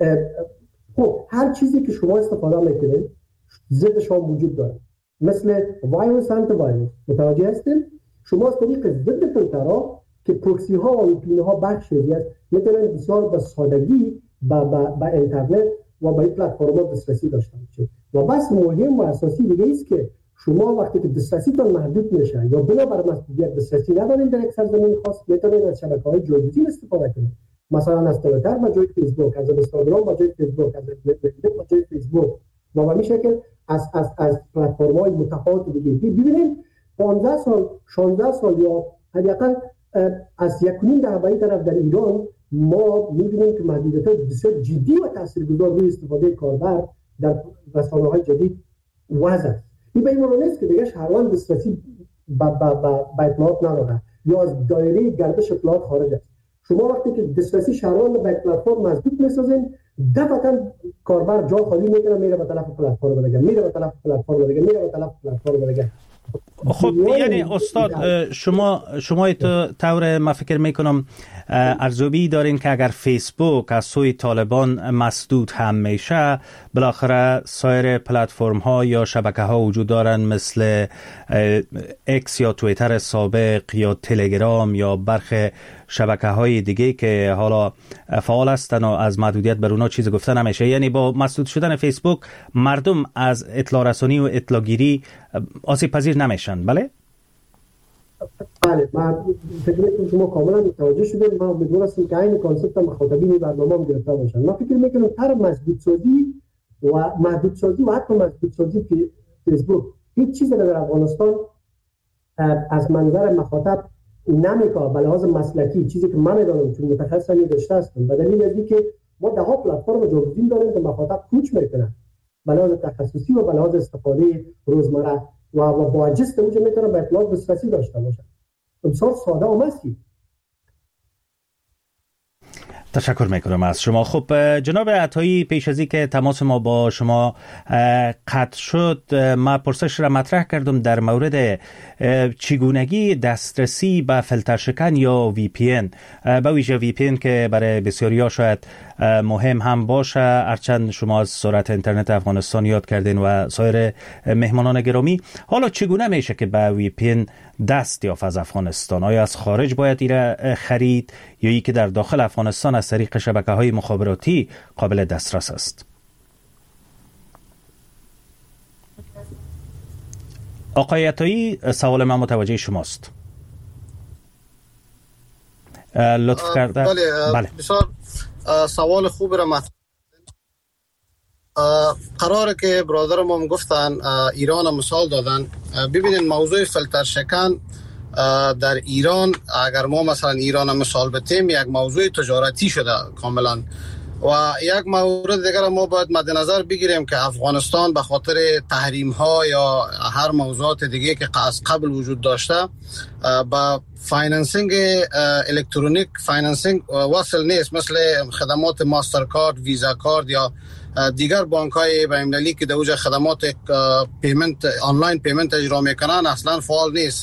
خب هر چیزی که شما استفاده میکنید ضدش هم وجود داره، مثل ویروس، آنتی ویروس. متوجه هستید؟ شما از طریق ضد فیلترها که پروکسی ها و وی پی ان ها بخشی است، میتونید بسیار به سادگی با اینترنت و با پلتفرم‌ها دسترسی داشته باشید. و بس مهم و اساسی دیگه است که شما وقتی که دسترسیتون محدود میشه یا بنابر محدودیت دسترسی ندارید در یک سرزمین خاص، میتونید از شبکه‌های جایگزین استفاده کنید. مثلا از توییتر به جای فیسبوک، از اینستاگرام به جای فیسبوک، از لینکدین به جای فیسبوک و به این شکل از پلتفرم‌های متفاوت دیگه. ببینید 15 سال 16 سال یا حداقل از 1.5 دهه به این طرف در ایران ما می‌بینیم که محدودیت‌های بسیار جدی و تاثیرگذار روی استفاده کاربر در رسانه‌های جدید وضع است. این به این معنی نیست که دیگه شهروند دسترسی به اطلاعات نداره یا از دایره گردش اطلاعات خارج است. شما وقتی که دسترسی شهروند به پلتفرم محدود می‌سازین، دفعتاً کاربر جا خالی میکنه، میره به طرف پلتفرم دیگه، میره به طرف پلتفرم دیگه، میره به طرف پلتفرم دیگه. خب یعنی استاد شما طور ما فکر میکنم ارزیابی دارین که اگر فیسبوک از سوی طالبان مسدود هم میشه، بالاخره سایر پلتفرم ها یا شبکه ها وجود دارن مثل اکس یا توییتر سابق یا تلگرام یا برخی شبکه های دیگه که حالا فعال هستن و از محدودیت بر اونا چیز گفته نمیشه. یعنی با مسدود شدن فیسبوک مردم از اطلاع رسانی و اطلاع گیری آسیب پذیر نمیشن. بله؟ بله، من فکر میکنم شما کاملا متوجه شدید. من امیدوارم که این کانسپت مخاطبین برنامه گرفته باشن. من فکر میکنم هر محدودسازی و حتی محدودسازی فیسبوک هیچ چیزی در افغانستان از منظر مخاطب نمیکنه به لحاظ مسلکی، چیزی که من میدونم چون متخصص داشته هستم، به دلیل اینکه که ما ده ها پلتفرم جایگزین داریم که مخاطب کوچ میکنه به لحاظ تخصصی و به لحاظ استفاده روزمره و با جست اونجا میتونه به اطلاعات دسترسی داشته باشه. بسیار ساده و مستی. تشکر میکنم از شما. خب جناب عطایی، پیش از اینکه تماس ما با شما قطع شد، ما پرسش را مطرح کردم در مورد چگونگی دسترسی به فیلتر شکن یا وی پی ان، به ویژه وی پی ان که برای بسیاریا شاید مهم هم باشه، هرچند شما از سرعت اینترنت افغانستان یاد کردین و سایر مهمانان گرامی. حالا چگونه میشه که به وی پی ان دست یافت از افغانستان؟ آیا از خارج باید ایره خرید یا ای که در داخل افغانستان از طریق شبکه‌های مخابراتی قابل دسترس است؟ آقای عطایی، سوال من متوجه شماست. لطف کرده. بله. بسیار سوال خوب را مطرح. قراره که برادرم هم گفتن، ایران هم مثال دادن. ببینید موضوع فیلتر شکن در ایران، اگر ما مثلا ایران هم مثال بتیم، یک موضوع تجارتی شده کاملا. و یک مورد دیگر ما باید مد نظر بگیریم که افغانستان به خاطر تحریم ها یا هر موضوعات دیگه که از قبل وجود داشته با فایننسینگ الکترونیک فایننسینگ وصل نیست، مثل خدمات ماستر کارت، ویزا کارت یا دیگر بانک های بین‌المللی که در خدمات پیمنت آنلاین پیمنت اجرا میکنن اصلا فعال نیست.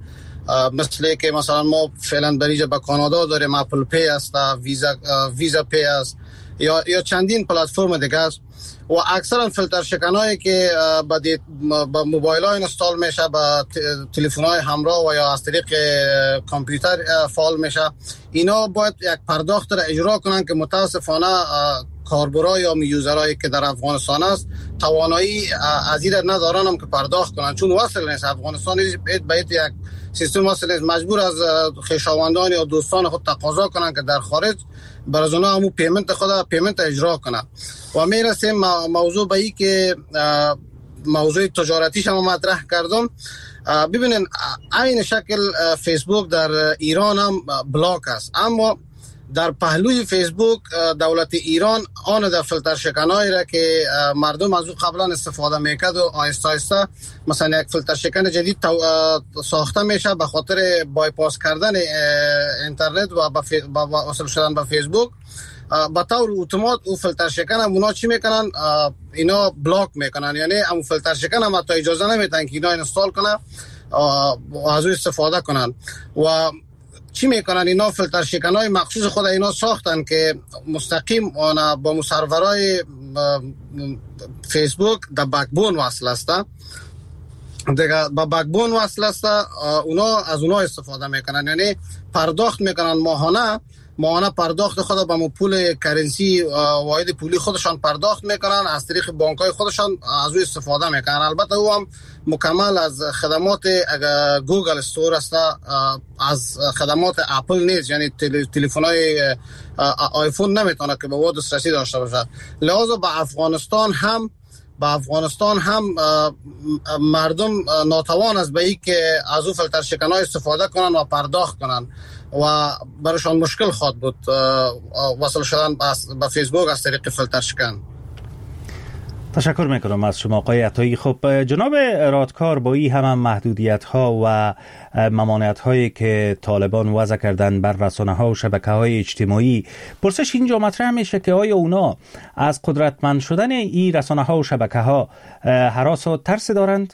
مثل که مثلا ما فعلا بریجه به کانادا داریم اپل پی است، ویزا پی است یا چندین پلتفرم دیگه است. و اکثرا فیلتر شکنایی که با موبایل ها اینستال میشه، با تلفن های همراه و یا از طریق کامپیوتر فعال میشه، اینا باید یک پرداخت را اجرا کنن که متاسفانه کاربرا یا یوزرایی که در افغانستان است توانایی از این ندارن هم که پرداخت کنن، چون وصل نیست. افغانستان به یک سیستم وصل نیست، مجبور از خویشاوندان یا دوستان خود تقاضا کنن که در خارج برای از اونها همون پیمنت اجرا کنن. و میرسیم موضوع به این که موضوع تجارتیش هم مطرح کردم. ببینین این شکل فیسبوک در ایران هم بلاک است، اما در پهلوی فیسبوک دولت ایران آن در فیلتر شکنایی را که مردم از او قبلا استفاده میکرد و آهسته آهسته مثلا یک فیلتر شکن جدید ساخته میشه به خاطر بایپاس کردن اینترنت و وصل شدن به فیسبوک، به طور اتومات او فیلتر شکن هم اونا چی میکنن؟ اینا بلاک میکنن، یعنی هم فیلتر شکن هم حتی اجازه نمیدن که اینا اینستال کنن و از او استفاده کنن. و چی میکنن؟ اینا فیلتر شکنای مخصوص خود اینا ساختن که مستقیم با سرورهای فیسبوک در بکبون وصل است، دیگه با بکبون وصل است. اونا از اونا استفاده میکنن، یعنی پرداخت میکنن ماهانه پرداخت خود با پول کرنسی واحد پولی خودشان پرداخت میکنن، از طریق بانک‌های خودشان از او استفاده میکنن. البته او هم مکمل از خدمات گوگل استور است، از خدمات اپل نیست، یعنی تلفن‌های آیفون نمیتونه که به او دسترسی داشته باشه. لذا به افغانستان هم مردم ناتوان است به این که از او فیلتر شکن‌ها استفاده کنن و پرداخت کنن و برایشان مشکل خواهد بود وصل شدن به فیسبوک از طریق فیلتر شکن. تشکر میکنم از شما آقای عطایی. خب جناب رادکار، با این هم محدودیت ها و ممانعت هایی که طالبان وضع کردن بر رسانه ها و شبکه های اجتماعی، پرسش اینجا مطرح میشه که آیا اونا از قدرتمند شدن این رسانه ها و شبکه ها هراس و ترس دارند؟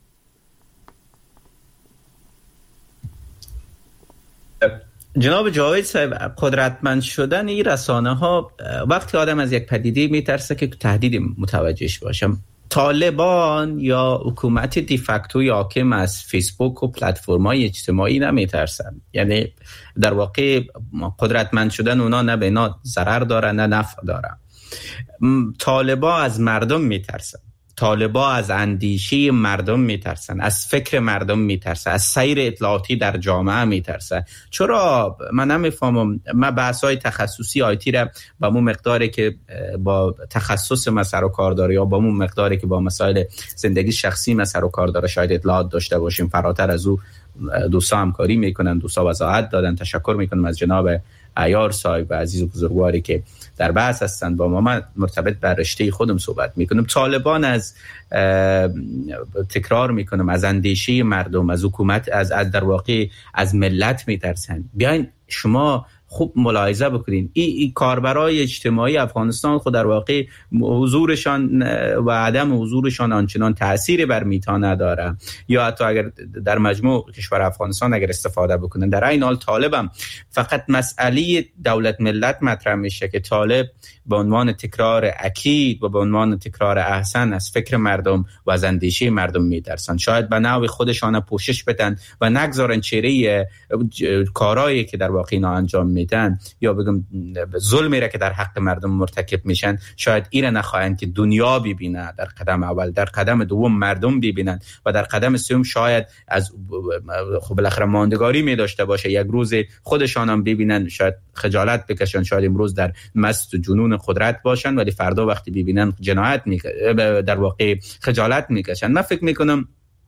جناب جاوید صاحب، قدرتمند شدن این رسانه ها، وقتی آدم از یک پدیده میترسه که تهدید متوجهش باشم. طالبان یا حکومت دیفکتوی حاکم از فیسبوک و پلتفرم‌های اجتماعی نمیترسن. یعنی در واقع قدرتمند شدن اونا نه به اینا ضرر داره نه نفع داره. طالبان از مردم میترسن، طالبان از اندیشه مردم میترسن، از فکر مردم میترسن، از سیر اطلاعاتی در جامعه میترسن. چرا من نمیفهمم؟ من بحث‌های تخصصی آیتی را با اون مقداری که با تخصص من سر و کار داره یا با اون مقداری که با مسائل زندگی شخصی من سر و کار داره شاید اطلاعات داشته باشیم، فراتر از او دوستا همکاری میکنن، دوستا وضاحت دادن. تشکر میکنم از جناب عیار صاحب عزیز و بزرگواری که در بحث هستند. با ما من مرتبط بر رشته خودم صحبت میکنم. طالبان از تکرار میکنم از اندیشه مردم، از حکومت، از در واقع از ملت میترسن. بیاین شما خوب ملاحظه بکنین، این کاربرای اجتماعی افغانستان خود در واقع حضورشان و عدم حضورشان آنچنان تأثیری بر میتا نداره، یا حتی اگر در مجموع کشور افغانستان اگر استفاده بکنن. در این حال طالب هم فقط مسئله دولت ملت مطرح میشه که طالب به عنوان تکرار اکید و به عنوان تکرار احسن از فکر مردم و از اندیشه مردم میترسن. شاید به نوع خودشان پوشش بدن و نگذارن چهره کارهایی که در واقع اینا انجام میدن یا بگم ظلمی را که در حق مردم مرتکب میشن، شاید ایره نخواهند که دنیا ببینه در قدم اول، در قدم دوم مردم ببینن و در قدم سوم شاید از خب بالاخره ماندگاری می داشته باشه، یک روز خودشان هم ببینن، شاید خجالت بکشن، شاید امروز در مست و جنون قدرت باشن ولی فردا وقتی ببینن جنایت در واقع خجالت میکشن. من فکر میکنم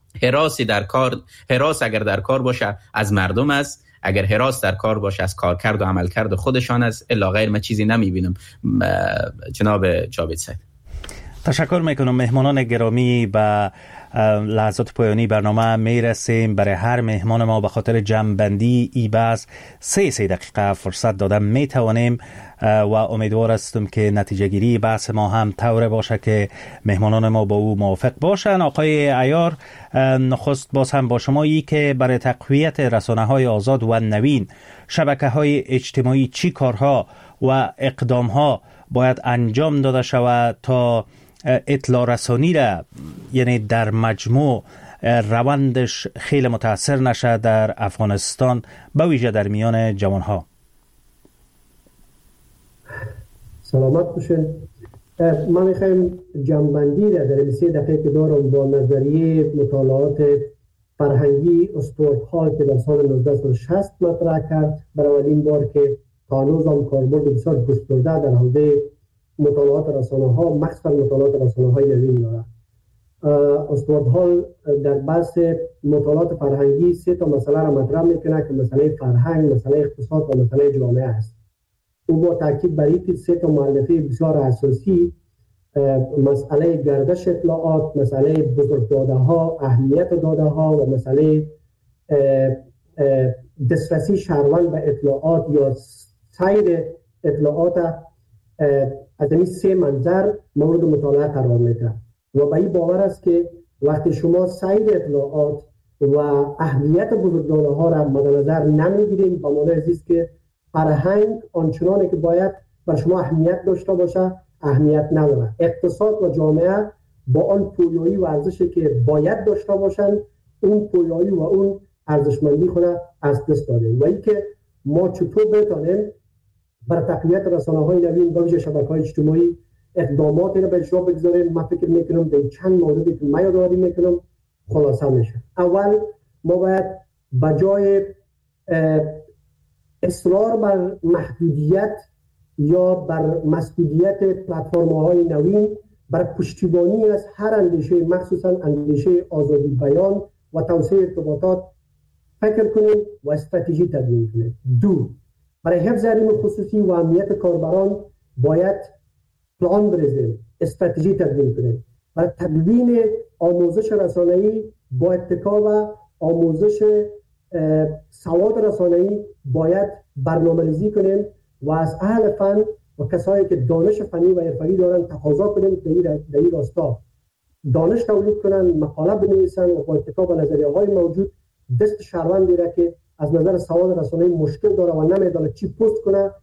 هراس اگر در کار باشه از مردم است، اگر هراس در کار باشه از کارکرد و عملکرد خودشان است، الا غیر من چیزی نمیبینم. جناب جاوید صاحب تشکر میکنم. مهمانان گرامی، به لحظات پایانی برنامه میرسیم. برای هر مهمان ما به خاطر جمع‌بندی ای بحث 3 دقیقه فرصت دادم میتوانیم و امیدوار هستم که نتیجه گیری بحث ما هم طوره باشه که مهمانان ما با او موافق باشن. آقای عیار، نخست باز هم با شمایی که برای تقویت رسانه‌های آزاد و نوین، شبکه‌های اجتماعی چی کارها و اقدام‌ها باید انجام داده شود تا اطلاع رسانی را، یعنی در مجموع روندش خیلی متاثر نشه در افغانستان، به ویژه در میان جوانها؟ سلامت باشین. من میخوایم جمع‌بندی را در 3 دقیقه دارم با نظریه مطالعات فرهنگی استوارت هال که در سال 1960 مطرح کرد. برای اولین بار که تا هنوز هم کاربرد بسیار گسترده در حوزه مطالعات رسانه‌ها، مخصوصا مطالعات رسانه‌های نوین دارد. استوارت هال در بحث مطالعات فرهنگی 3 مسئله را مطرح میکنه که مسئله فرهنگ، مسئله اقتصاد و مسئله جامعه است. او با تاکید بر این 3 مؤلفه بسیار اساسی، مسئله گردش اطلاعات، مسئله بزرگ داده ها، اهمیت داده ها و مسئله دسترسی شهروند به اطلاعات یا سایر اطلاعات از این 3 منظر مورد مطالعه قرار میده و به این باور است که وقتی شما سایر اطلاعات و اهمیت بزرگداده ها را مد نظر نمیگیرید، به معنی است که فرهنگ آنچنانی که باید بر شما اهمیت داشته باشه اهمیت نداره. اقتصاد و جامعه با آن پویایی و ارزشی که باید داشته باشند، اون پویایی و اون ارزشمندی خود از دست دادیم. و اینکه ما چطور بتوانیم بر تقویت رسانه‌های نوین و ویژه شبکه‌های اجتماعی اقداماتی را به اجرا بگذاریم، من فکر میکنم در چند موردی که من یادآوری میکنم خلاصه میشه. اول، ما باید بجای اصرار بر محدودیت یا بر مسئولیت پلتفرم‌های نوین، بر پشتیبانی از هر اندیشه، مخصوصا اندیشه آزادی بیان و توسعه ارتباطات فکر کنیم و استراتژی تدوین کنیم. 2، برای حفظ حریم خصوصی و امنیت کاربران باید پلان بریزیم، استراتژی تدوین کنیم. برای تدوین آموزش رسانه‌ای با اتکا و آموزش سواد رسانه‌ای باید برنامه‌ریزی کنیم و از اهل فن و کسایی که دانش فنی و حرفه‌ای دارن تقاضا کنیم در این راستا دانش تولید کنن، مقاله بنویسن و با اتکا به نظریه‌های موجود دست شهروندی را که از نظر سواد رسانه‌ای مشکل داره و نمیدونه چی پست کنه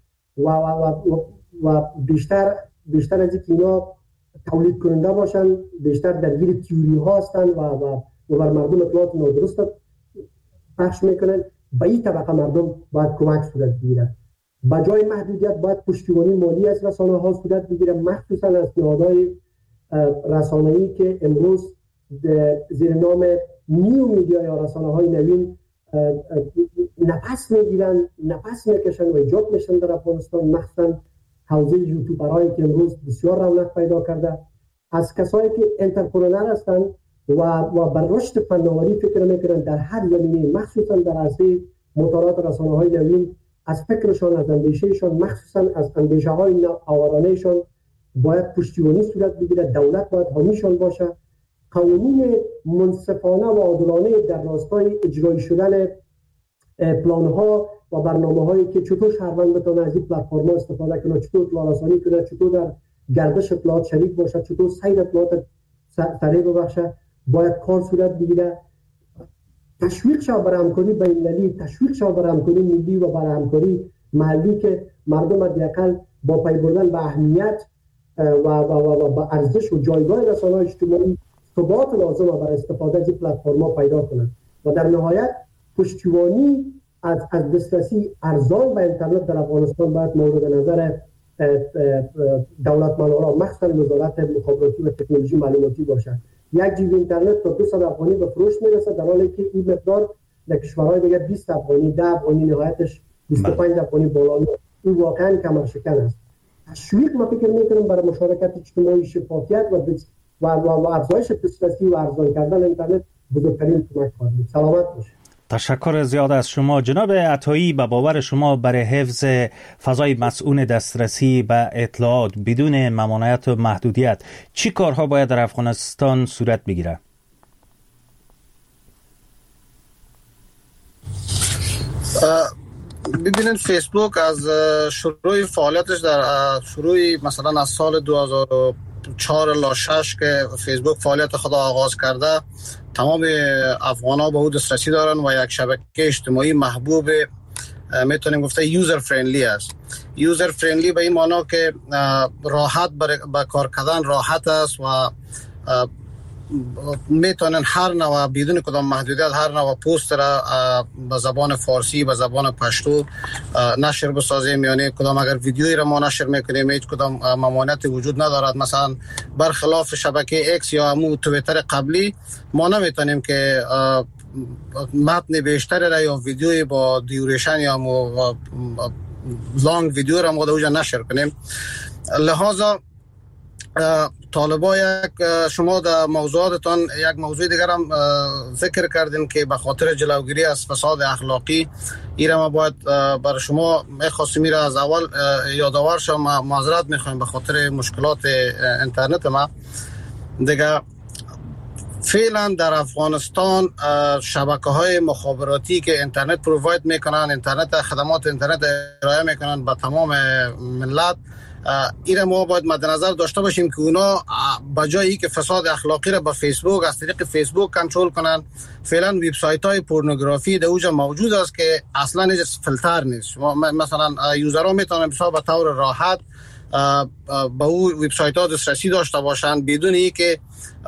و بیشتر از اینکه اینا تولید کننده باشن، بیشتر درگیر تئوری ها هستن و بر مردم اطلاعات نادرست پخش میکنن. به این طبقه مردم باید کمک صورت بگیره. با جای محدودیت باید پشتیبانی مالی از رسانه ها صورت بگیره، مخصوصا از نهادهای رسانه‌ای که امروز زیر نام نیو میدیا یا رسانه های نوین نفس میگیرن، نفس میکشن و ایجاد میشن در افغانستان، مخصوصا حوزه یوتیوبرایی که امروز بسیار رونق پیدا کرده، از کسایی که انترپرنور هستن و بر رشد فناوری فکر میکنن در هر زمینه، مخصوصا در عرصه مطالعات رسانه‌های نوین، از فکرشان، از اندیشهشان، مخصوصا از اندیشه‌های آورانهشان باید پشتیبانی صورت بگیره. دولت باید حامیشان باشه. قوانین منصفانه و عادلانه در راستای اجرایی شدن پلان‌ها و برنامه‌هایی که چطور شهروند بتونه از این پلتفرم‌ها استفاده کنه، چطور اطلاع رسانی کنه، چطور در گردش اطلاعات شریک باشه، چطور سایر اطلاعات سریع ببخشه، باید کار صورت بگیره. تشویق شود برای همکاری بین‌المللی، تشویق شود برای همکاری ملی و برای همکاری محلی که مردم حداقل با پی بردن به اهمیت و با ارزش و جایگاه رسانه‌های اجتماعی ثبات لازم برای استفاده از این پلتفرم‌ها پیدا کنند. و در نهایت پشتیبانی از دسترسی ارزان به اینترنت در افغانستان باید مورد نظر دولتمندان مخصوصا وزارت مخابراتی و تکنولوژی معلوماتی باشد. یک جیب اینترنت تا 200 افغانی به فروش میرسه، در حالی که این مقدار در کشورهای دیگر 20 افغانی، 10 افغانی، نهایتش 25 افغانی بالا میره. این واقعا کمر شکن است. تشویق ما فکر میکنم برای مشارکت اجتماعی، شفافیت و افزایش دسترسی و ارزان کردن اینترنت بزرگترین کمک خواهد بود. سلامت باشید. تشکر زیاد از شما جناب عطایی. به باور شما برای حفظ فضای مسئول دسترسی به اطلاعات بدون ممانعت و محدودیت چی کارها باید در افغانستان صورت بگیره؟ ببینید فیسبوک از شروع فعالیتش در شروع مثلا از سال 2004 الی 6 که فیسبوک فعالیت خود آغاز کرده، تمام افغان‌ها به او دسترسی دارن و یک شبکه اجتماعی محبوب، میتونیم گفته یوزر فرندلی است. یوزر فرندلی به این معنی که راحت به کار کردن راحت است و میتونن هر نوع بدون کدام محدودیت هر نوع پست را به زبان فارسی به زبان پشتو نشر بسازیم. یعنی کدام اگر ویدیویی را ما نشر میکنیم هیچ کدام ممانعت وجود ندارد. مثلا برخلاف شبکه ایکس یا مو توییتر قبلی ما نمیتونیم که متن بیشتر را یا ویدیوی با دیوریشن یا لانگ ویدیو را ما در اونجا نشر کنیم. لحاظا طالبا شما در موضوعاتتان یک موضوع دیگر هم ذکر کردین که به خاطر جلوگیری از فساد اخلاقی این ما باید برای شما می‌خواستم میره از اول یادآور شم. معذرت می‌خوایم به خاطر مشکلات اینترنت ما دیگه. فعلا در افغانستان شبکه‌های مخابراتی که اینترنت پروواید میکنن، اینترنت خدمات اینترنت ارائه میکنن به تمام ملت، این ما باید مد نظر داشته باشیم که اونا بجایی که فساد اخلاقی را به فیسبوک از طریق فیسبوک کنترل کنن، فعلا وبسایت‌های پورنوگرافی در اوجا موجود است که اصلا هیچ فیلتر نیست. مثلا یوزرها میتونن به طور راحت به او وبسایت‌ها دسترسی داشته باشند بدون اینکه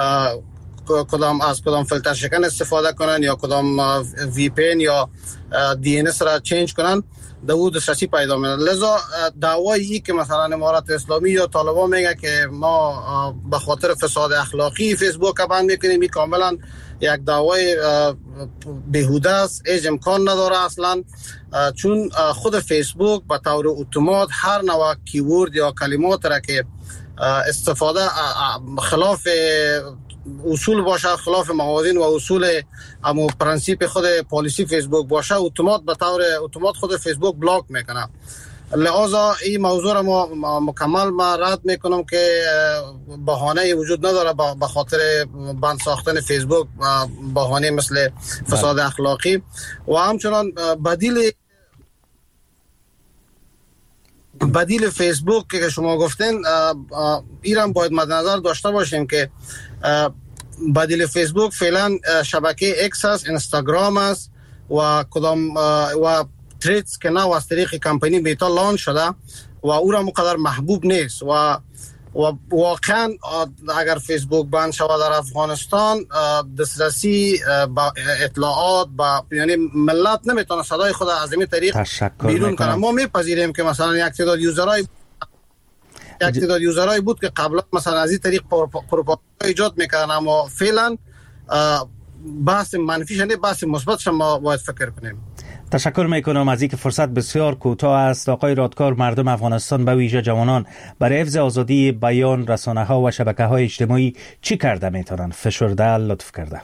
کدام فیلتر شکن استفاده کنن یا کدام وی پی ان یا دی ان اس را چنج کنن، داود دسترسی پیدا می‌کنه. لذا دعوایی که مثلا امارت اسلامی یا طالبان میگه که ما به خاطر فساد اخلاقی فیسبوک بند میکنیم، این کاملا یک دعوای بیهوده است، هیچ امکان نداره اصلا. چون خود فیسبوک به طور اتومات هر نوع کیورد یا کلمات را که استفاده خلاف اصول باشه، خلاف موازین و اصول اما پرنسیپ خود پالیسی فیسبوک باشه، اتومات به طور اتومات خود فیسبوک بلاک میکنه. لذا این موضوع را ما مکمل رد میکنم که بهانه وجود نداره به خاطر بند ساختن فیسبوک، بهانه مثل فساد اخلاقی. و همچنان بدیل فیسبوک که شما گفتین، ایران باید مد نظر داشته باشیم که بدیل فیسبوک فعلا شبکه ایکس است، اینستاگرام است و تریدز که نه از طریق کمپانی میتا لانچ شده و او را مقدر محبوب نیست و واقعا اگر فیسبوک بند شود در افغانستان دسترسی با اطلاعات یعنی ملت نمیتونه صدای خود از این طریق بیرون کنه. ما میپذیریم که مثلا یک تعداد یوزرای بود که قبلا مثلا از این طریق پروپاگاندا ایجاد میکردن، اما فعلا بحث منفیش نه، بحث مثبتش ما باید فکر کنیم. تشکر میکنم از اینکه فرصت بسیار کوتاه است. آقای رادکار، مردم افغانستان به ویژه جوانان برای حفظ آزادی بیان، رسانه ها و شبکه های اجتماعی چی کرده میتونن؟ فشرده لطف کرده.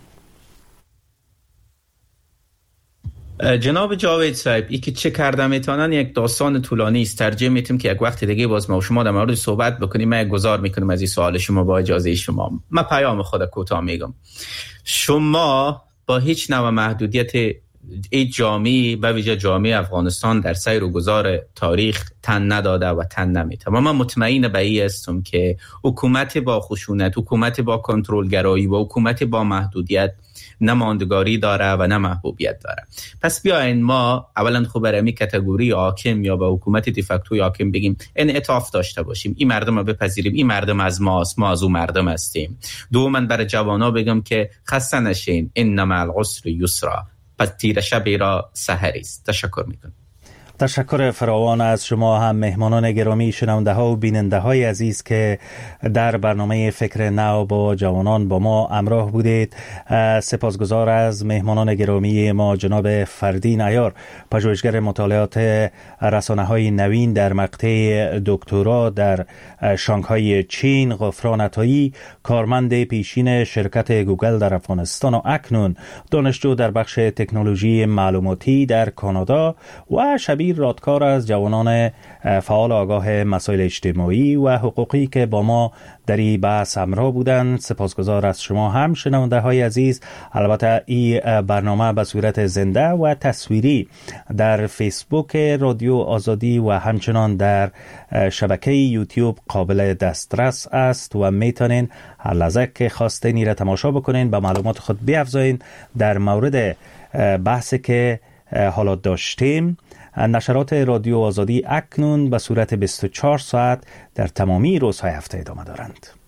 جناب جاوید صاحب، ای که چه کرده میتونن یک داستان طولانی است. ترجیح میتونم که یک وقت دیگه باز ما و شما در مورد صحبت بکنیم. من گزار میکنم از این سوال شما با اجازه شما. من پیام خود کوتاه میگم. شما با هیچ نوع محدودیت این جامعه و ویژه جامعه افغانستان در سیر و گذار تاریخ تن نداده و تن نمیده. و من مطمئن به این هستم که حکومت با خشونت، حکومت با کنترلگرایی و حکومت با محدودیت نه ماندگاری داره و نه محبوبیت داره. پس بیاین ما اولا خب برای می کاتگوری حاکم یا به حکومت دیفکتوی حاکم بگیم انعطاف داشته باشیم، این مردم رو بپذیریم، این مردم از ماست، ما از اون مردم هستیم. دوما برای جوانا بگم که خسته نشین، ان مع العسر یسرا، پس تیر شب را سحری است. تشکر میکنم. تشکر فراوان از شما هم مهمانان گرامی، شنونده ها و بیننده های عزیز که در برنامه فکر نو با جوانان با ما همراه بودید. سپاسگزار از مهمانان گرامی ما جناب فردین عیار، پژوهشگر مطالعات رسانه های نوین در مقطع دکترا در شانگهای چین، غفران عطایی، کارمند پیشین شرکت گوگل در افغانستان و اکنون دانشجو در بخش تکنولوژی معلوماتی در کانادا، و شبیر رادکار از جوانان فعال آگاه مسائل اجتماعی و حقوقی که با ما در این بحث همراه بودند. سپاسگزار از شما هم شنونده های عزیز. البته این برنامه به صورت زنده و تصویری در فیسبوک رادیو آزادی و همچنان در شبکه یوتیوب قابل دسترس است و میتونین هر لحظه که خواستین این را تماشا بکنین، به معلومات خود بیافزاین در مورد بحثی که حالا داشتیم. نشرات رادیو آزادی اکنون به صورت 24 ساعت در تمامی روزهای هفته ادامه دارند.